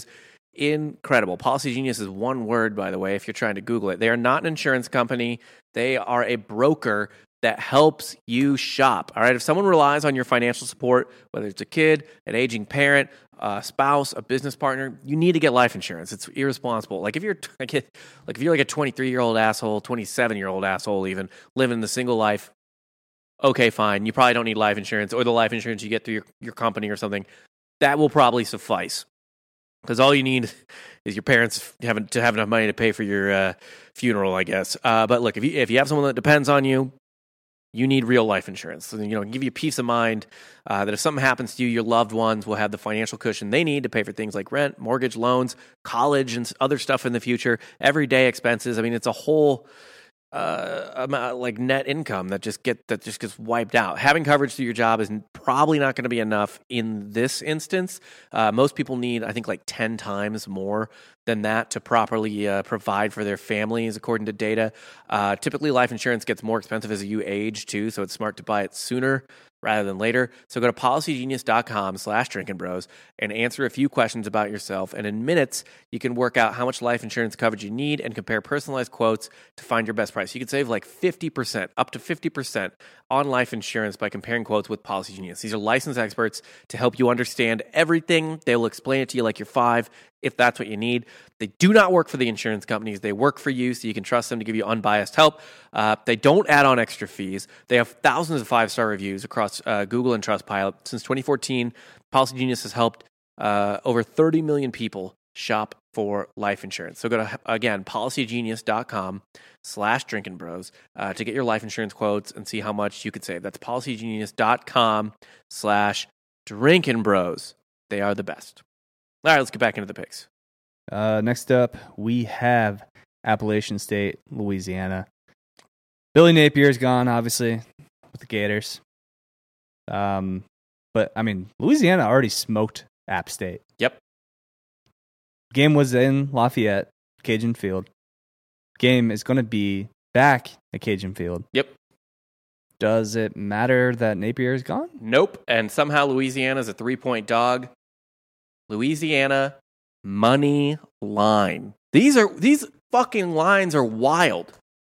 incredible. Policy Genius is one word, by the way, if you're trying to Google it. They are not an insurance company. They are a broker that helps you shop. All right. If someone relies on your financial support, whether it's a kid, an aging parent, a spouse, a business partner, you need to get life insurance. It's irresponsible. Like if you're like, like if you're like a twenty-three year old asshole, twenty-seven year old asshole, even living the single life, okay, fine. You probably don't need life insurance or the life insurance you get through your, your company or something. That will probably suffice. Because all you need is your parents having to have enough money to pay for your uh, funeral, I guess. Uh, but look, if you if you have someone that depends on you, you need real life insurance. So, you know, give you peace of mind uh, that if something happens to you, your loved ones will have the financial cushion they need to pay for things like rent, mortgage, loans, college, and other stuff in the future, everyday expenses. I mean, it's a whole uh, amount, like net income that just get that just gets wiped out. Having coverage through your job is probably not going to be enough in this instance. Uh, most people need, I think, like ten times more than that to properly uh, provide for their families, according to data. Uh, typically, life insurance gets more expensive as you age, too, so it's smart to buy it sooner rather than later. So go to policygenius.com slash drinking bros and answer a few questions about yourself. And in minutes, you can work out how much life insurance coverage you need and compare personalized quotes to find your best price. You can save like fifty percent, up to fifty percent on life insurance by comparing quotes with Policy Genius. These are licensed experts to help you understand everything. They will explain it to you like you're five, if that's what you need. They do not work for the insurance companies. They work for you, so you can trust them to give you unbiased help. Uh, they don't add on extra fees. They have thousands of five-star reviews across uh, Google and Trustpilot. Since twenty fourteen, Policy Genius has helped uh, over thirty million people shop for life insurance. So go to, again, policygenius.com slash drinking bros uh, to get your life insurance quotes and see how much you could save. That's policygenius.com slash drinking bros. They are the best. All right, let's get back into the picks. Uh, next up, we have Appalachian State, Louisiana. Billy Napier's gone, obviously, with the Gators. Um, but, I mean, Louisiana already smoked App State. Yep. Game was in Lafayette, Cajun Field. Game is going to be back at Cajun Field. Yep. Does it matter that Napier is gone? Nope. And somehow Louisiana's a three-point dog. Louisiana money line. These are these fucking lines are wild.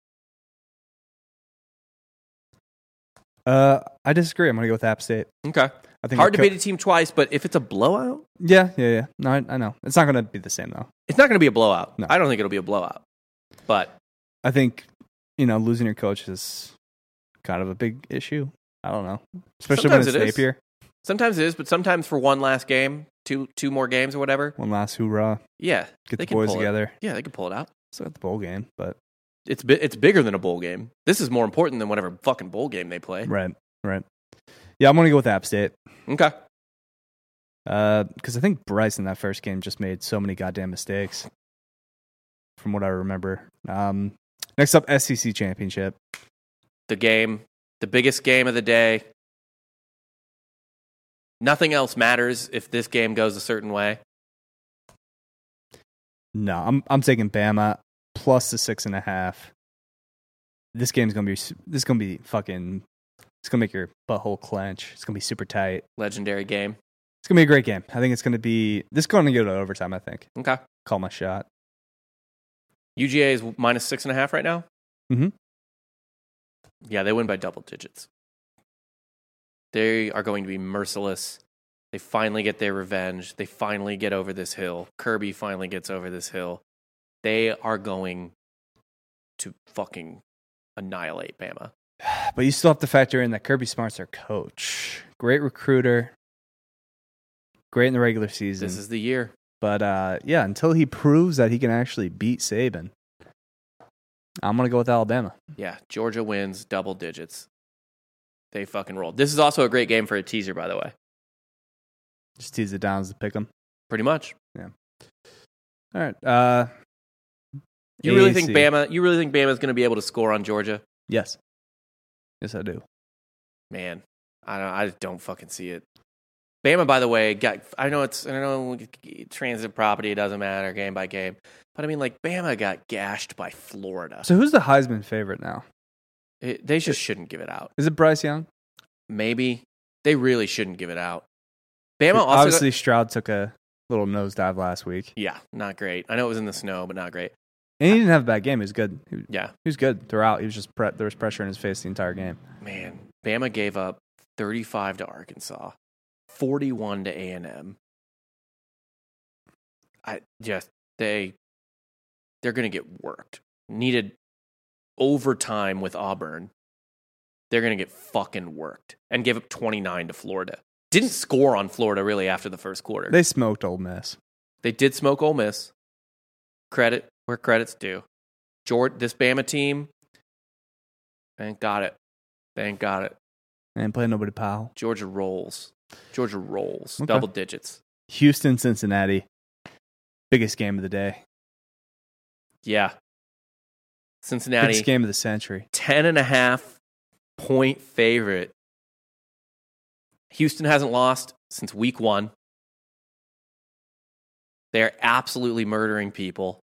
Uh, I disagree. I'm going to go with App State. Okay. I think hard to co- beat a team twice, but if it's a blowout, yeah, yeah, yeah. No, I, I know it's not going to be the same though. It's not going to be a blowout. No. I don't think it'll be a blowout. But I think you know losing your coach is kind of a big issue. I don't know, especially Sometimes when it's it is. Napier. Sometimes it is, but sometimes for one last game, two two more games or whatever. One last hoorah. Yeah, Get they the can boys pull it. together. Yeah, they can pull it out. Still got the bowl game, but It's bi- it's bigger than a bowl game. This is more important than whatever fucking bowl game they play. right, right. Yeah, I'm going to go with App State. Okay. Because uh, I think Bryce in that first game just made so many goddamn mistakes, from what I remember. Um, next up, S E C Championship. The game, the biggest game of the day. Nothing else matters if this game goes a certain way. No, I'm I'm taking Bama plus the six and a half. This game's gonna be this is gonna be fucking. It's gonna make your butthole clench. It's gonna be super tight. Legendary game. It's gonna be a great game. I think it's gonna be. This is going to go to overtime. I think. Okay. Call my shot. U G A is minus six and a half right now. Mm-hmm. Yeah, they win by double digits. They are going to be merciless. They finally get their revenge. They finally get over this hill. Kirby finally gets over this hill. They are going to fucking annihilate Bama. But you still have to factor in that Kirby Smart's their coach. Great recruiter. Great in the regular season. This is the year. But uh, yeah, until he proves that he can actually beat Saban, I'm going to go with Alabama. Yeah, Georgia wins double digits. They fucking rolled. This is also a great game for a teaser, by the way. Just tease it down as to pick them. Pretty much. Yeah. All right. Uh, You really A A C. think Bama? You really think Bama's going to be able to score on Georgia? Yes. Yes, I do. Man, I don't. I don't fucking see it. Bama, by the way, got. I know it's. I know transit property. It doesn't matter game by game. But I mean, like Bama got gashed by Florida. So who's the Heisman favorite now? It, they just shouldn't give it out. Is it Bryce Young? Maybe they really shouldn't give it out. Bama also Obviously, Stroud took a little nosedive last week. Yeah, not great. I know it was in the snow, but not great. And he didn't have a bad game. He was good. He, Yeah. he was good throughout. He was just pre- there was pressure in his face the entire game. Man, Bama gave up thirty-five to Arkansas, forty-one to A and M. I just they they're going to get worked. Needed overtime with Auburn. They're going to get fucking worked and gave up twenty-nine to Florida. Didn't score on Florida really after the first quarter. They smoked Ole Miss. They did smoke Ole Miss. Credit where credit's due. George, this Bama team, they ain't got it. They ain't got it. They didn't play nobody Powell. Georgia rolls. Georgia rolls. Okay. Double digits. Houston, Cincinnati. Biggest game of the day. Yeah. Cincinnati, Biggest game of the century. ten and a half point favorite. Houston hasn't lost since week one. They're absolutely murdering people.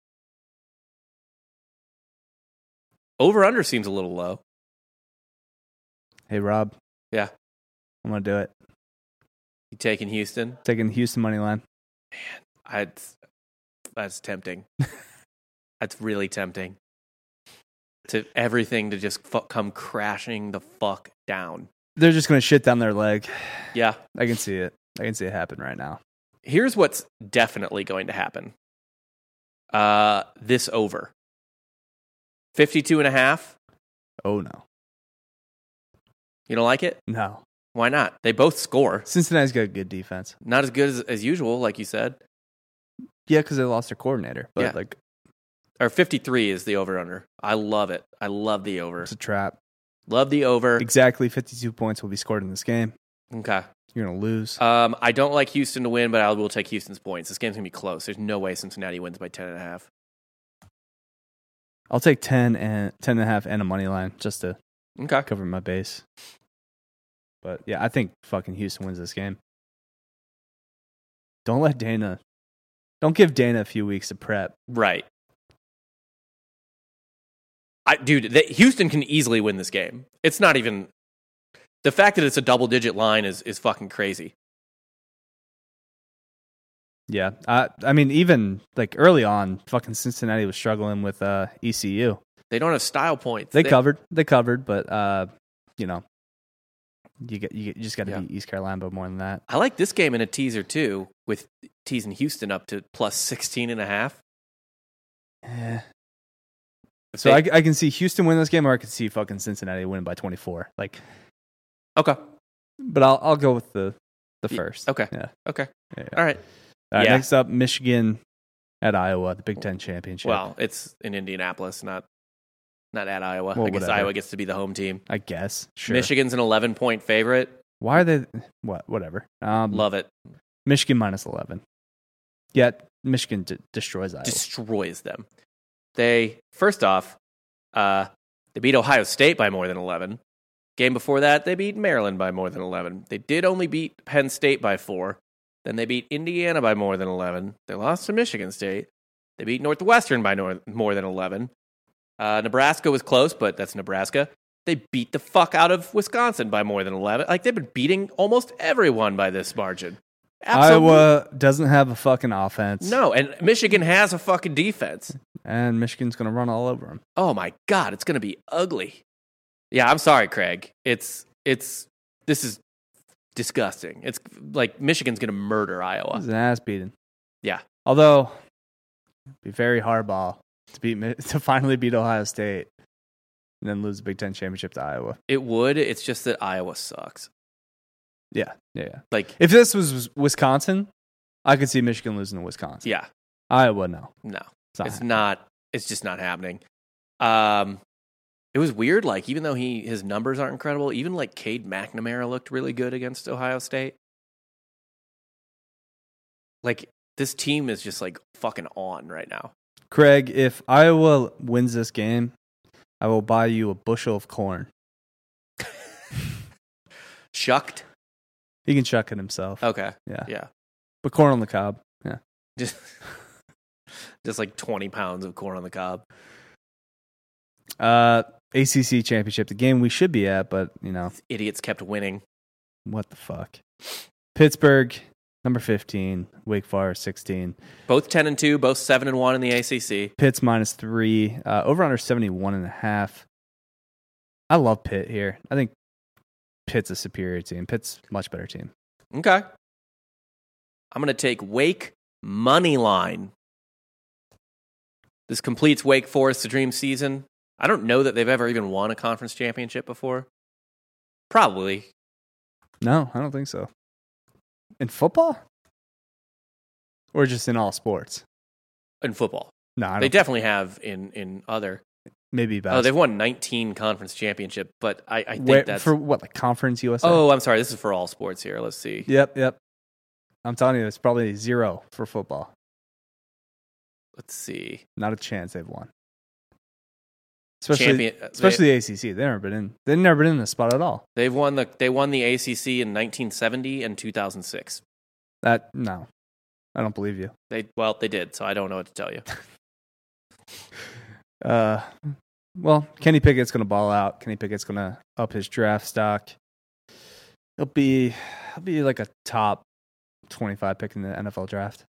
Over-under seems a little low. Hey, Rob. Yeah. I'm going to do it. You taking Houston? Taking Houston money line. I'd, that's tempting. That's really tempting. To everything to just fu- come crashing the fuck down. They're just going to shit down their leg. Yeah. I can see it. I can see it happen right now. Here's what's definitely going to happen. Uh, this over. fifty-two and a half. Oh, no. You don't like it? No. Why not? They both score. Cincinnati's got a good defense. Not as good as, as usual, like you said. Yeah, because they lost their coordinator. But, Yeah. like, Or fifty-three is the over-under. I love it. I love the over. it's a trap. Love the over. Exactly fifty-two points will be scored in this game. Okay. You're going to lose. Um, I don't like Houston to win, but I will take Houston's points. This game's going to be close. There's no way Cincinnati wins by ten and a half. I'll take ten and ten and a half and a money line just to Okay. cover my base. But yeah, I think fucking Houston wins this game. Don't let Dana. Don't give Dana a few weeks to prep. Right. I, dude, they, Houston can easily win this game. It's not even the fact that it's a double digit line is is fucking crazy. Yeah, I I mean even like early on, fucking Cincinnati was struggling with uh, E C U. They don't have style points. They, they covered, they covered, but uh, you know, you get you, get, you just got to Yeah. beat East Carolina by more than that. I like this game in a teaser too, with teasing Houston up to plus sixteen and a half. Eh. If So they- I, I can see Houston win this game, or I could see fucking Cincinnati win by twenty-four. Like, okay, but I'll I'll go with the the Y- first. okay, Yeah. okay, Yeah, yeah. all right. All right, Yeah. next up, Michigan at Iowa, the Big Ten championship. Well, it's in Indianapolis, not not at Iowa. Well, I guess whatever. Iowa gets to be the home team. I guess. Sure. Michigan's an eleven point favorite. Why are they? What? Whatever. Um, Love it. Michigan minus eleven. Yet Michigan d- destroys Iowa. Destroys them. They first off, uh, they beat Ohio State by more than eleven. Game before that, they beat Maryland by more than eleven. They did only beat Penn State by four. Then they beat Indiana by more than eleven. They lost to Michigan State. They beat Northwestern by nor- more than eleven. Uh, Nebraska was close, but that's Nebraska. They beat the fuck out of Wisconsin by more than eleven. Like, they've been beating almost everyone by this margin. Absolutely. Iowa doesn't have a fucking offense. No, and Michigan has a fucking defense. And Michigan's going to run all over them. Oh my God, it's going to be ugly. Yeah, I'm sorry, Craig. It's, it's, this is disgusting. It's like Michigan's going to murder Iowa. It's an ass beating. Yeah. Although, it'd be very hardball to beat Mi- to finally beat Ohio State and then lose the Big Ten championship to Iowa. It would. It's just that Iowa sucks. Yeah, yeah, yeah. Like, If this was Wisconsin, I could see Michigan losing to Wisconsin. yeah, Iowa, no. no, It's not. it's not. It's just not happening. Um, it was weird. Like, even though he his numbers aren't incredible, even like Cade McNamara looked really good against Ohio State. Like, this team is just like fucking on right now. Craig, if Iowa wins this game, I will buy you a bushel of corn. Shucked. He can chuck it himself. Okay. Yeah. Yeah. But corn on the cob. Yeah. Just, just like twenty pounds of corn on the cob. Uh, A C C championship, the game we should be at, but, you know, Idiots kept winning. what the fuck. Pittsburgh Number fifteen, Wake Forest sixteen. Both ten and two, both seven and one in the A C C. Pitt's minus three. Uh, over under seventy-one and a half. I love Pitt here. I think Pitt's a superior team. Pitt's a much better team. Okay. I'm going to take Wake money line. This completes Wake Forest's dream season. I don't know that they've ever even won a conference championship before. Probably. No, I don't think so. In football? Or just in all sports? In football. No, I don't They definitely have in, in other. Maybe basketball. Oh, they've won nineteen conference championship, but I, I think Where, that's... For what, like Conference U S A? Oh, I'm sorry. This is for all sports here. Let's see. Yep, yep. I'm telling you, it's probably zero for football. Let's see. Not a chance they've won. Especially, Champion, especially they, the A C C. They've never been in. They've never been in this spot at all. They've won the they won the A C C in nineteen seventy and two thousand six. That no, I don't believe you. They well, they did, so I don't know what to tell you. Uh, well, Kenny Pickett's going to ball out. Kenny Pickett's going to up his draft stock. He'll be he'll be like a top twenty-five pick in the N F L draft.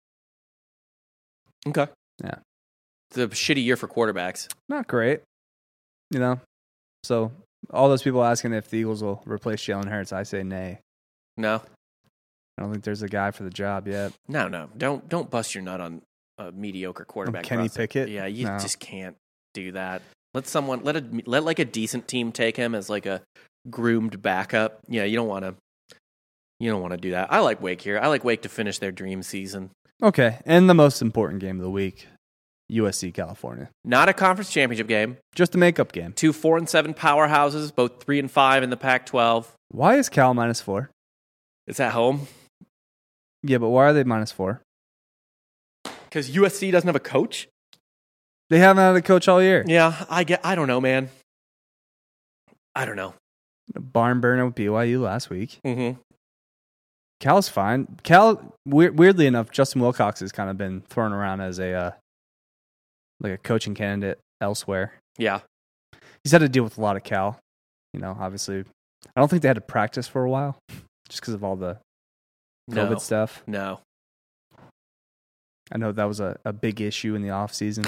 Okay. Yeah. It's a shitty year for quarterbacks. Not great, you know. So all those people asking if the Eagles will replace Jalen Hurts, I say nay. No. I don't think there's a guy for the job yet. No, no. Don't don't bust your nut on a mediocre quarterback. Kenny process. Pickett? Yeah, you No. just can't do that. Let someone let a let like a decent team take him as like a groomed backup. Yeah, you don't want to. You don't want to do that. I like Wake here. I like Wake to finish their dream season. Okay, and the most important game of the week, U S C California. Not a conference championship game. Just a makeup game. Two four and seven powerhouses, both three and five in the Pac twelve. Why is Cal minus four? It's at home Yeah, but why are they minus four? because U S C doesn't have a coach. They haven't had a coach all year. Yeah, I get. I don't know, man. I don't know. Barn burner with B Y U last week. Mm-hmm. Cal's fine. Cal, we- weirdly enough, Justin Wilcox has kind of been thrown around as a uh, like a coaching candidate elsewhere. Yeah. He's had to deal with a lot of Cal. You know, obviously, I don't think they had to practice for a while just because of all the COVID No. stuff. No. I know that was a, a big issue in the off season.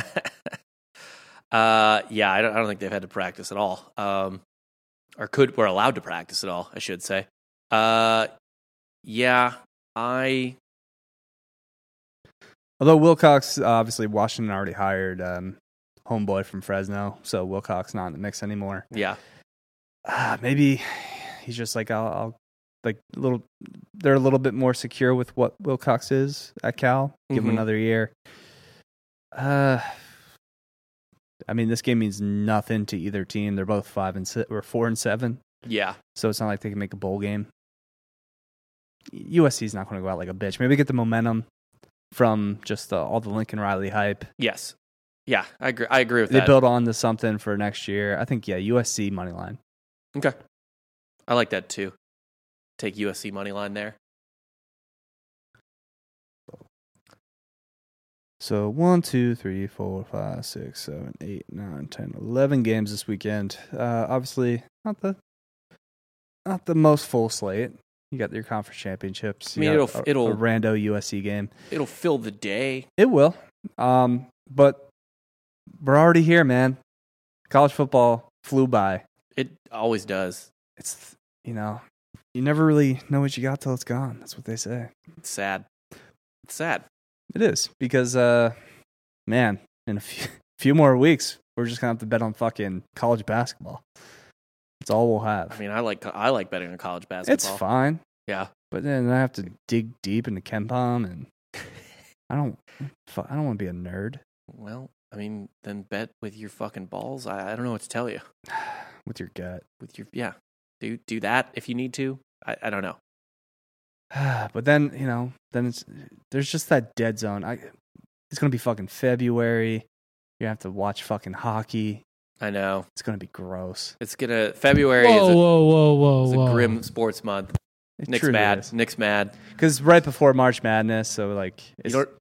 uh, yeah, I don't. I don't think they've had to practice at all. Um, or could were allowed to practice at all, I should say. Uh, yeah, I. Although Wilcox, uh, obviously, Washington already hired um, homeboy from Fresno, so Wilcox not in the mix anymore. Yeah. Uh, maybe he's just like I'll, I'll like a little. They're a little bit more secure with what Wilcox is at Cal. Give Mhm. him another year. Uh, I mean, this game means nothing to either team. They're both five and six, or four and seven, Yeah. so it's not like they can make a bowl game. U S C's not going to go out like a bitch. Maybe get the momentum from just uh, all the Lincoln Riley hype. Yes. Yeah, I agree. I agree with They that. build on to something for next year. I think, yeah, U S C money line. Okay. I like that too. Take U S C money line there. So one, two, three, four, five, six, seven, eight, nine, ten, eleven games this weekend. Uh, obviously, not the not the most full slate. You got your conference championships. I mean, You got it'll- a, it'll- a rando U S C game. It'll fill the day. It will, um, but we're already here, man. College football flew by. It always does. It's you know, you never really know what you got till it's gone. That's what they say. It's sad. It's sad. It is because, uh, man, in a few, few more weeks, we're just gonna have to bet on fucking college basketball. That's all we'll have. I mean, I like I like betting on college basketball. It's fine, Yeah. but then I have to dig deep into KenPom, and I don't, fu- I don't want to be a nerd Well, I mean, then bet with your fucking balls. I, I don't know what to tell you. with your gut. With your yeah, do do that if you need to. I, I don't know. But then you know, then it's there's just that dead zone. I, it's gonna be fucking February. You have to watch fucking hockey. I know It's gonna be gross. it's gonna February Whoa, is a, whoa, whoa, whoa, is a whoa. grim sports month. It Nick's truly mad. is. Nick's mad. Because right before March Madness, so like You it's, don't, but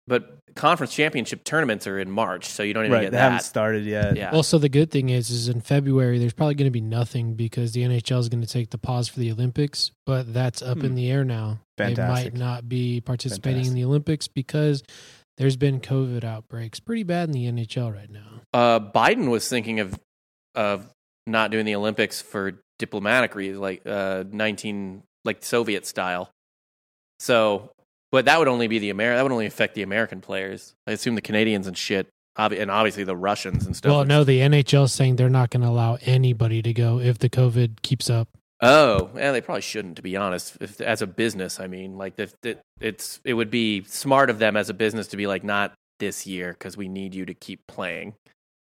conference championship tournaments are in March, so you don't even Right, get they that. haven't started yet. Yeah. Also, the good thing is, is in February, there's probably going to be nothing because the N H L is going to take the pause for the Olympics, but that's up Hmm. in the air now. Fantastic. They might not be participating Fantastic. in the Olympics because there's been COVID outbreaks pretty bad in the N H L right now. Uh, Biden was thinking of of not doing the Olympics for diplomatic reasons, like uh, nineteen like Soviet style. So, but that would only be the Amer. That would only affect the American players. I assume the Canadians and shit, obvi- and obviously the Russians and stuff. Well, no, the N H L is saying they're not going to allow anybody to go if the COVID keeps up. Oh, yeah, they probably shouldn't, to be honest. If, as a business, I mean, like if it, it's it would be smart of them as a business to be like, not this year because we need you to keep playing.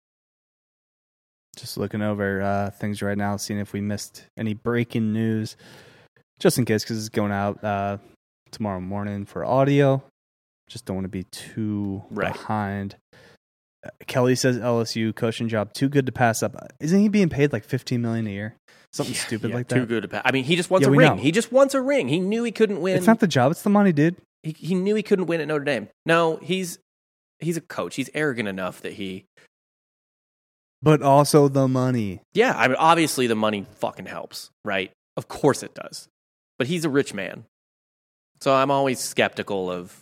Just looking over uh, things right now, seeing if we missed any breaking news, just in case, because it's going out uh, tomorrow morning for audio. Just don't want to be too Right. behind. Uh, Kelly says L S U coaching job too good to pass up. Isn't he being paid like fifteen million dollars a year? Something Yeah, stupid yeah, like that. Too good to pass. I mean, he just wants Yeah, a we ring. know. He just wants a ring. He knew he couldn't win. It's not the job; it's the money, dude. he, he knew he couldn't win at Notre Dame. No, he's he's a coach. He's arrogant enough that he. But also the money. Yeah, I mean, obviously the money fucking helps, right? Of course it does. But he's a rich man, so I'm always skeptical of.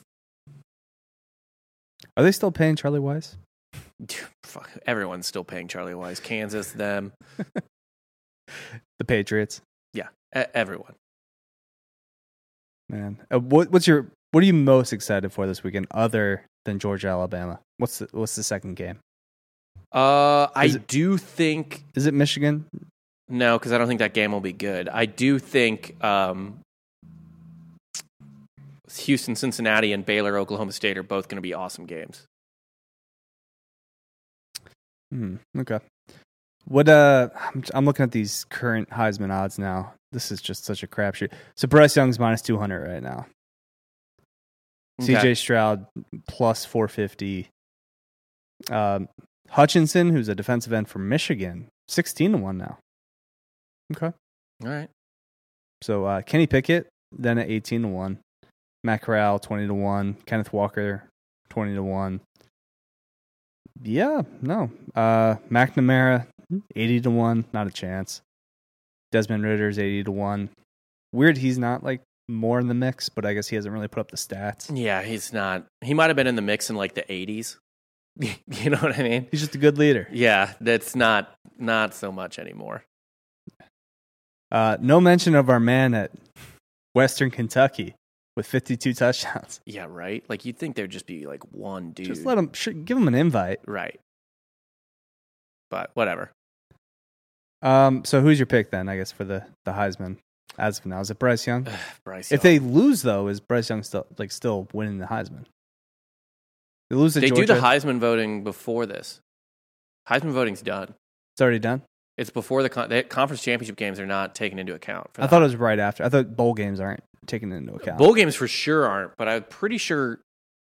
Are they still paying Charlie Weiss? Fuck, everyone's still paying Charlie Weiss. Kansas, them, The Patriots, yeah, e- everyone. man. Uh, what, what's your? What are you most excited for this weekend, other than Georgia, Alabama? What's the, what's the second game? Uh, I Is it- do think Is it Michigan? no, because I don't think that game will be good. I do think um, Houston, Cincinnati, and Baylor, Oklahoma State are both going to be awesome games. Hmm, okay. What? Uh, I'm, I'm looking at these current Heisman odds now. This is just such a crapshoot. So Bryce Young's minus two hundred right now. C J Okay. Stroud plus four fifty. Um, Hutchinson, who's a defensive end for Michigan, sixteen to one now. Okay. All right. So uh, Kenny Pickett then at eighteen to one. Matt Corral twenty to one. Kenneth Walker twenty to one. Yeah, no. Uh, McNamara eighty to one. Not a chance. Desmond Ritter's eighty to one. Weird he's not like more in the mix, but I guess he hasn't really put up the stats. Yeah, he's not. He might have been in the mix in like the eighties. You know what I mean? He's just a good leader. Yeah, that's not not so much anymore. Uh, no mention of our man at Western Kentucky with fifty-two touchdowns. Yeah, right. Like you'd think there'd just be like one dude. Just let him, sh- give him an invite. Right. But whatever. Um, so who's your pick then? I guess for the the Heisman as of now, is it Bryce Young? Bryce. If Young. they lose though, is Bryce Young still like still winning the Heisman? They lose to they Georgia. do the Heisman voting before this. Heisman voting's done. It's already done. It's before the, con- the conference championship games are not taken into account. For I the thought it was right after. I thought bowl games aren't taken into account. Bowl games for sure aren't, but I'm pretty sure.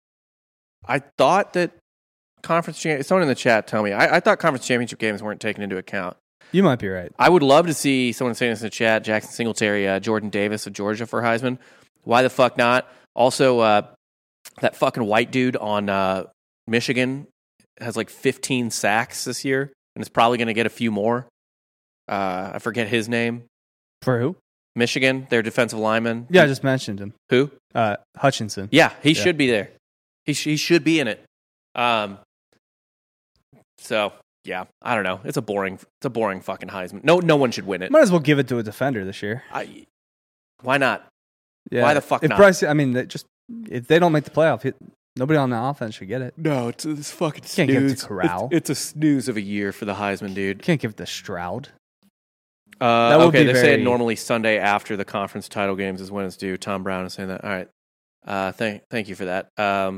I thought that conference champ. Someone in the chat tell me. I, I thought conference championship games weren't taken into account. You might be right. I would love to see someone saying this in the chat. Jackson Singletary, uh, Jordan Davis of Georgia for Heisman. Why the fuck not? Also, uh, that fucking white dude on uh, Michigan has like fifteen sacks this year, and is probably going to get a few more. Uh, I forget his name. For who? Michigan, their defensive lineman. Yeah, I just mentioned him. Who? Uh, Hutchinson. Yeah, he Yeah. should be there. He sh- he should be in it. Um. So yeah, I don't know. It's a boring. It's a boring fucking Heisman. No, no one should win it. Might as well give it to a defender this year. I, why not? Yeah. Why the fuck if not? Bryce, I mean, they just if they don't make the playoff, it, nobody on the offense should get it. No, it's it's fucking Can't give it to Corral. It's, it's a snooze of a year for the Heisman, dude. Can't give it to Stroud. Uh, That would okay, be they're very- saying normally Sunday after the conference title games is when it's due. Tom Brown is saying that. All right. Uh, thank thank you for that. Um,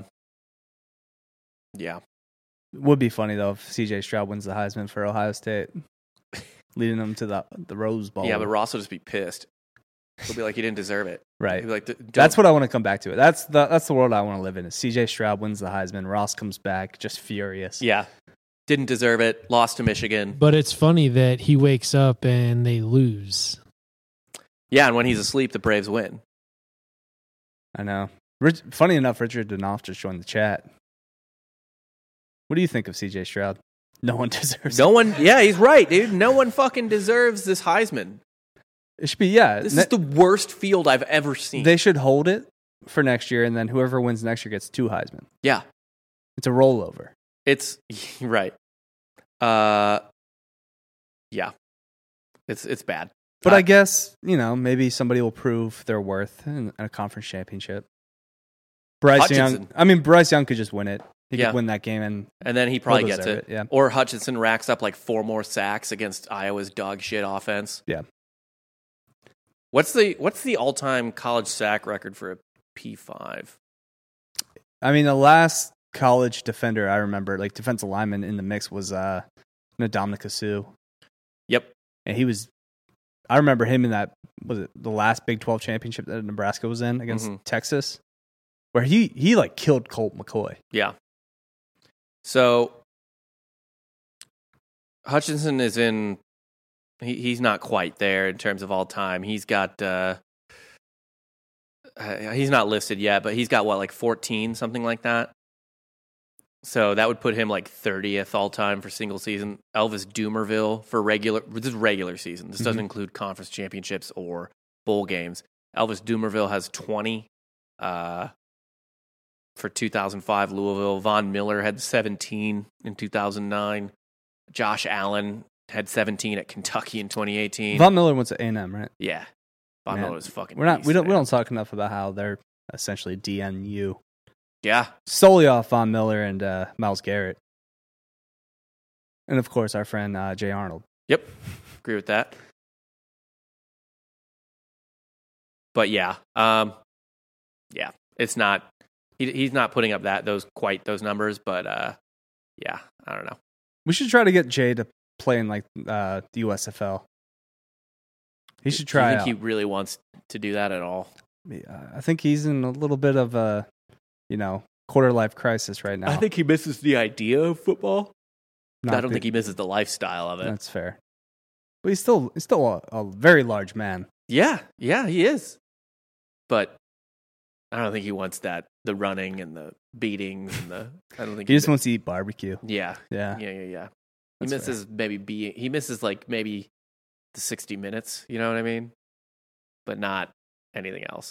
yeah. Would be funny though if C J Stroud wins the Heisman for Ohio State, leading them to the the Rose Bowl. Yeah, but Ross will just be pissed. He'll be like, he didn't deserve it. right. He'll be like, "D- don't- That's what I want to come back to. That's the that's the world I want to live in. Is C J Stroud wins the Heisman, Ross comes back just furious. Yeah. Didn't deserve it. Lost to Michigan. But it's funny that he wakes up and they lose. Yeah, and when he's asleep, the Braves win. I know. Rich, funny enough, Richard Danoff just joined the chat. What do you think of C J Stroud? No one deserves No it. one, yeah, he's right, dude. No one fucking deserves this Heisman. It should be, yeah. This ne- is the worst field I've ever seen. They should hold it for next year, and then whoever wins next year gets two Heisman. yeah, It's a rollover. it's right. Uh, yeah, it's it's bad. But Uh, I guess, you know, maybe somebody will prove their worth in a conference championship. Bryce Hutchinson. Young. I mean, Bryce Young could just win it. He Yeah. could win that game, and And then he probably He'll gets it. deserve it, yeah. Or Hutchinson racks up like four more sacks against Iowa's dog shit offense. Yeah. What's the what's the all time college sack record for a P five? I mean, the last college defender I remember, like defensive lineman in the mix, was uh, Ndamukong Suh. Yep. And he was, I remember him in that, was it the last Big twelve championship that Nebraska was in against Mhm. Texas, where he, he like killed Colt McCoy. Yeah. So Hutchinson is in. He, he's not quite there in terms of all time. He's got. Uh, uh, he's not listed yet, but he's got what, like fourteen, something like that. So that would put him like thirtieth all time for single season. Elvis Dumervil for regular. This is regular season. This doesn't Mhm. include conference championships or bowl games. Elvis Dumervil has twenty. Uh, for two thousand five, Louisville. Von Miller had seventeen in two thousand nine. Josh Allen had seventeen at Kentucky in twenty eighteen. Von Miller went to A and M, right? yeah, Von Man, Miller was fucking. We're not. beast, we don't. We man. don't talk enough about how they're essentially D N U Yeah, solely off Von Miller and uh, Myles Garrett, and of course our friend uh, Jay Arnold. yep, agree with that. But yeah, um, yeah, it's not. He, he's not putting up that those quite those numbers, but uh, yeah, I don't know. We should try to get Jay to play in like uh, the U S F L. He should try. Do you think out. he really wants to do that at all? Yeah, I think he's in a little bit of a, you know, quarter life crisis right now. I think he misses the idea of football. Not I don't the- think he misses the lifestyle of it. That's fair. But he's still he's still a, a very large man. Yeah, yeah, he is. But I don't think he wants that the running and the beatings and the. I don't think He just wants to eat barbecue. Yeah, Yeah. yeah, yeah, yeah. He That's misses maybe being. He misses like maybe the sixty minutes. You know what I mean? But not anything else.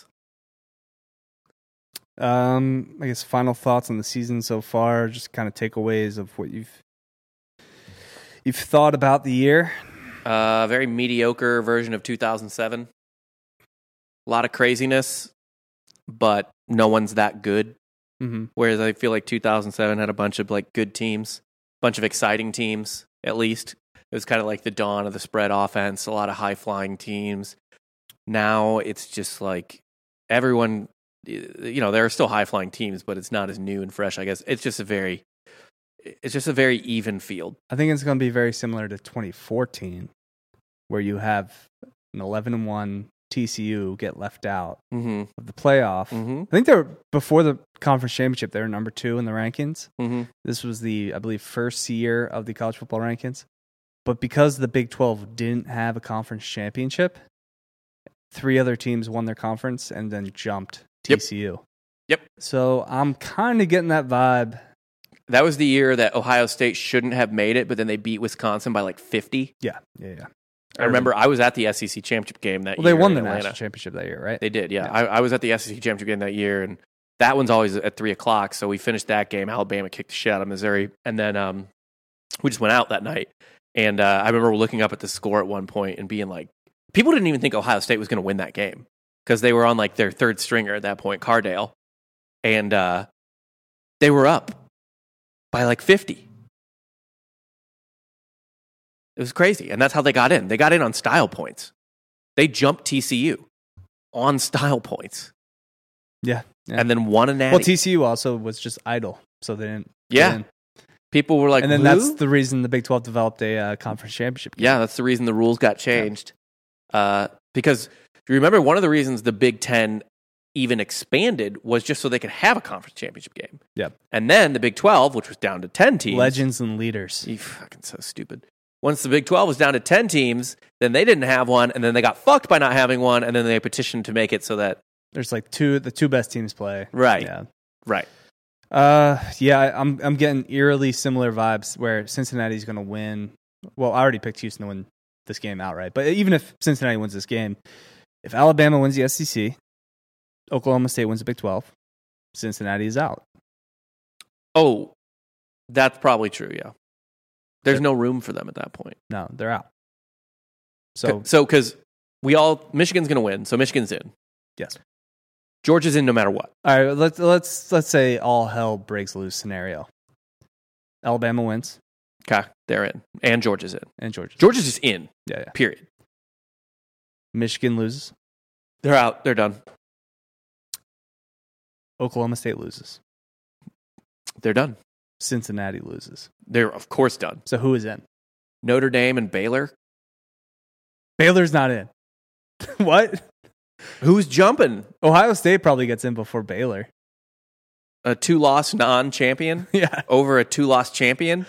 Um, I guess final thoughts on the season so far, just kind of takeaways of what you've you've thought about the year. Uh, very mediocre version of two thousand seven. A lot of craziness, but no one's that good. Mm-hmm. Whereas I feel like two thousand seven had a bunch of like good teams, bunch of exciting teams, at least. It was kind of like the dawn of the spread offense, a lot of high flying teams. Now it's just like everyone, you know, there are still high flying teams, but it's not as new and fresh, I guess. It's just a very, it's just a very even field. I think it's going to be very similar to twenty fourteen, where you have an eleven and one T C U get left out Mm-hmm. of the playoff. Mm-hmm. I think they were before the conference championship. They were number two in the rankings. Mm-hmm. This was the, I believe, first year of the college football rankings. But because the Big twelve didn't have a conference championship, three other teams won their conference and then jumped Yep. T C U. Yep. So I'm kind of getting that vibe. That was the year that Ohio State shouldn't have made it, but then they beat Wisconsin by like fifty. Yeah, yeah, yeah. I remember I was at the S E C championship game that Well, year. they won in the Atlanta. national championship that year, right? They did, yeah. Yeah. I, I was at the S E C championship game that year, and that one's always at three o'clock. So we finished that game. Alabama kicked the shit out of Missouri, and then um, we just went out that night. And uh, I remember looking up at the score at one point and being like, people didn't even think Ohio State was going to win that game because they were on like their third stringer at that point, Cardale, and uh, they were up by like fifty. It was crazy, and that's how they got in. They got in on style points. They jumped T C U on style points, Yeah. yeah. and then won a natty. well, T C U also was just idle, so they didn't. get Yeah. in. People were like, and then "Who?" that's the reason the Big twelve developed a uh, conference championship game. Yeah, that's the reason the rules got changed. Uh, because if you remember, one of the reasons the Big Ten even expanded was just so they could have a conference championship game. Yep. And then the Big twelve, which was down to ten teams. Legends and leaders. You fucking so stupid. Once the Big twelve was down to ten teams, then they didn't have one, and then they got fucked by not having one, and then they petitioned to make it so that There's like two, the two best teams play. Right. Yeah. right. Uh, yeah, I- I'm I'm getting eerily similar vibes where Cincinnati's going to win. Well, I already picked Houston to win this game outright, but even if Cincinnati wins this game, if Alabama wins the S E C, Oklahoma State wins the Big twelve, Cincinnati is out. Oh, that's probably true, yeah. There's no room for them at that point. No, they're out. So, So, because we all, Michigan's going to win, so Michigan's in. yes. Georgia's in no matter what. All right, let's let's let's say all hell breaks loose scenario. Alabama wins Okay, they're in. And Georgia's in. and Georgia. Georgia's just in, Yeah, yeah. period. Michigan loses. They're out. They're done. Oklahoma State loses. They're done. Cincinnati loses. They're, of course, done. So who is in? Notre Dame and Baylor. Baylor's not in. What? Who's jumping? Ohio State probably gets in before Baylor. A two-loss non-champion Yeah. over a two-loss champion?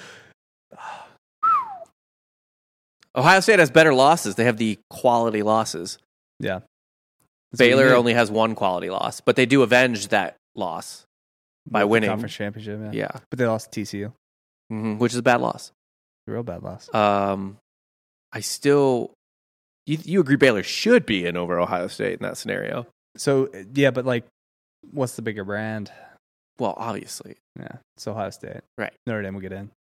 Ohio State has better losses. They have the quality losses. Yeah. That's what Baylor you need. only has one quality loss, but they do avenge that loss by The winning. conference championship. Yeah. Yeah, But they lost to T C U. hmm which is a bad loss. A real bad loss. Um, I still, you, you agree Baylor should be in over Ohio State in that scenario? So yeah, but like, what's the bigger brand? Well, obviously, Yeah, it's Ohio State. Right. Notre Dame will get in.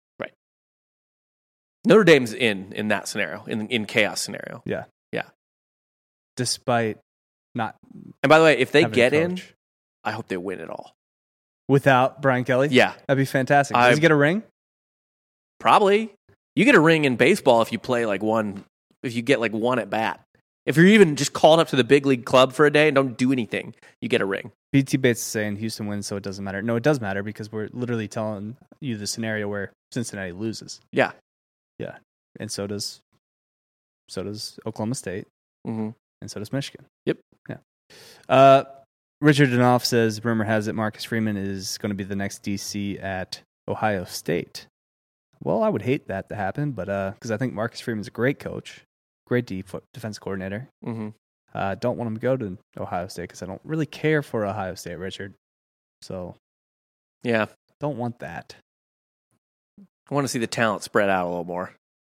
Notre Dame's in in that scenario, in in chaos scenario. Yeah. Yeah. Despite not And by the way, if they having a get in, coach. I hope they win it all. Without Brian Kelly? Yeah, That'd be fantastic. Does I- he get a ring? probably. You get a ring in baseball if you play like one, if you get like one at bat. If you're even just called up to the big league club for a day and don't do anything, you get a ring. B T Bates is saying Houston wins, so it doesn't matter. No, it does matter because we're literally telling you the scenario where Cincinnati loses. Yeah. Yeah. And so does so does Oklahoma State, Mm-hmm. and so does Michigan. Yep. Yeah. Uh, Richard Danoff says, rumor has it Marcus Freeman is going to be the next D C at Ohio State. Well, I would hate that to happen, but because uh, I think Marcus Freeman's a great coach, great def- defense coordinator. Mm-hmm. Uh, don't want him to go to Ohio State because I don't really care for Ohio State, Richard. So Yeah. don't want that. I want to see the talent spread out a little more.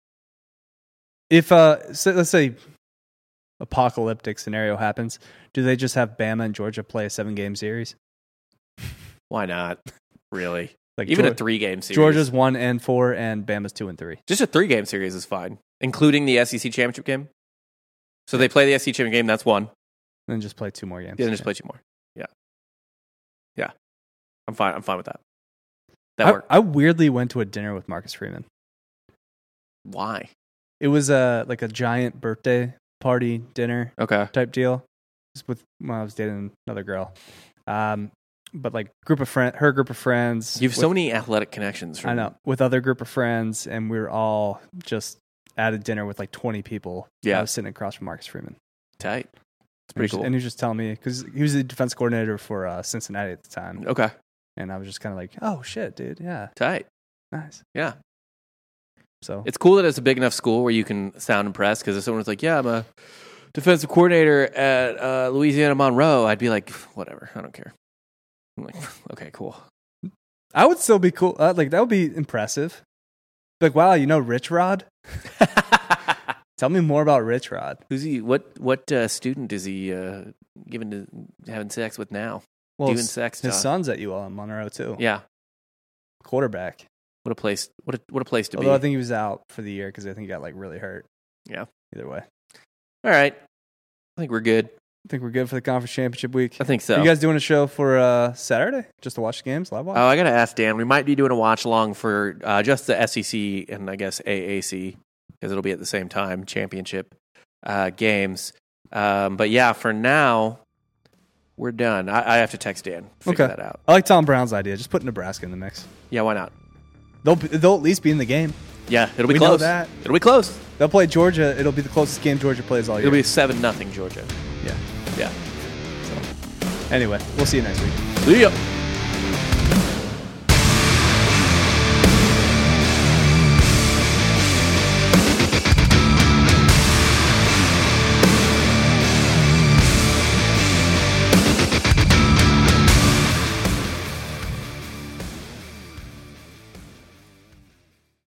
If uh, so let's say apocalyptic scenario happens, do they just have Bama and Georgia play a seven-game series? Why not? Really? Like Even Geor- a three-game series. Georgia's one and four, and Bama's two and three. Just a three-game series is fine, including the S E C championship game. So they play the S E C championship game. That's one. Then just play two more games. Then just play two more. Yeah. Yeah. I'm fine. I'm fine with that. That I, worked. I weirdly went to a dinner with Marcus Freeman. Why? It was a like a giant birthday party dinner Okay. type deal. Just with when I was dating another girl. Um, but like group of friend, her group of friends. You have so with- many athletic connections. From, I know, with other group of friends, and we were all just at a dinner with like twenty people. Yeah. I was sitting across from Marcus Freeman. Tight. It's And he pretty was- cool. And he was just telling me, because he was the defense coordinator for uh, Cincinnati at the time. Okay. And I was just kind of like, oh, shit, dude. Yeah, Tight. nice. Yeah. So, It's cool that it's a big enough school where you can sound impressed, because if someone's like, yeah, I'm a defensive coordinator at uh, Louisiana Monroe, I'd be like, whatever. I don't care. I'm like, okay, cool. I would still be cool. Uh, like, that would be impressive. Like, wow, you know Rich Rod? Tell me more about Rich Rod. Who's he? What what uh, student is he uh, given to having sex with now? Well, Doing his, sex his talk. son's at U L M Monroe, too. Yeah. Quarterback. What a place! What a what a place to Although be. I think he was out for the year because I think he got, like, really hurt. Yeah. Either way. All right. I think we're good. I think we're good for the conference championship week. I think so. You guys doing a show for uh, Saturday just to watch the games live watch? Oh, I gotta ask Dan. We might be doing a watch along for uh, just the S E C and I guess A A C because it'll be at the same time championship uh, games. Um, but yeah, for now we're done. I, I have to text Dan. Figure Okay. that out. I like Tom Brown's idea. Just put Nebraska in the mix. Yeah, why not? They'll be- they'll at least be in the game. Yeah, it'll be We know close. that. It'll be close. They'll play Georgia. It'll be the closest game Georgia plays all year. It'll be seven nothing Georgia. yeah. Yeah. Anyway, we'll see you next week. See ya.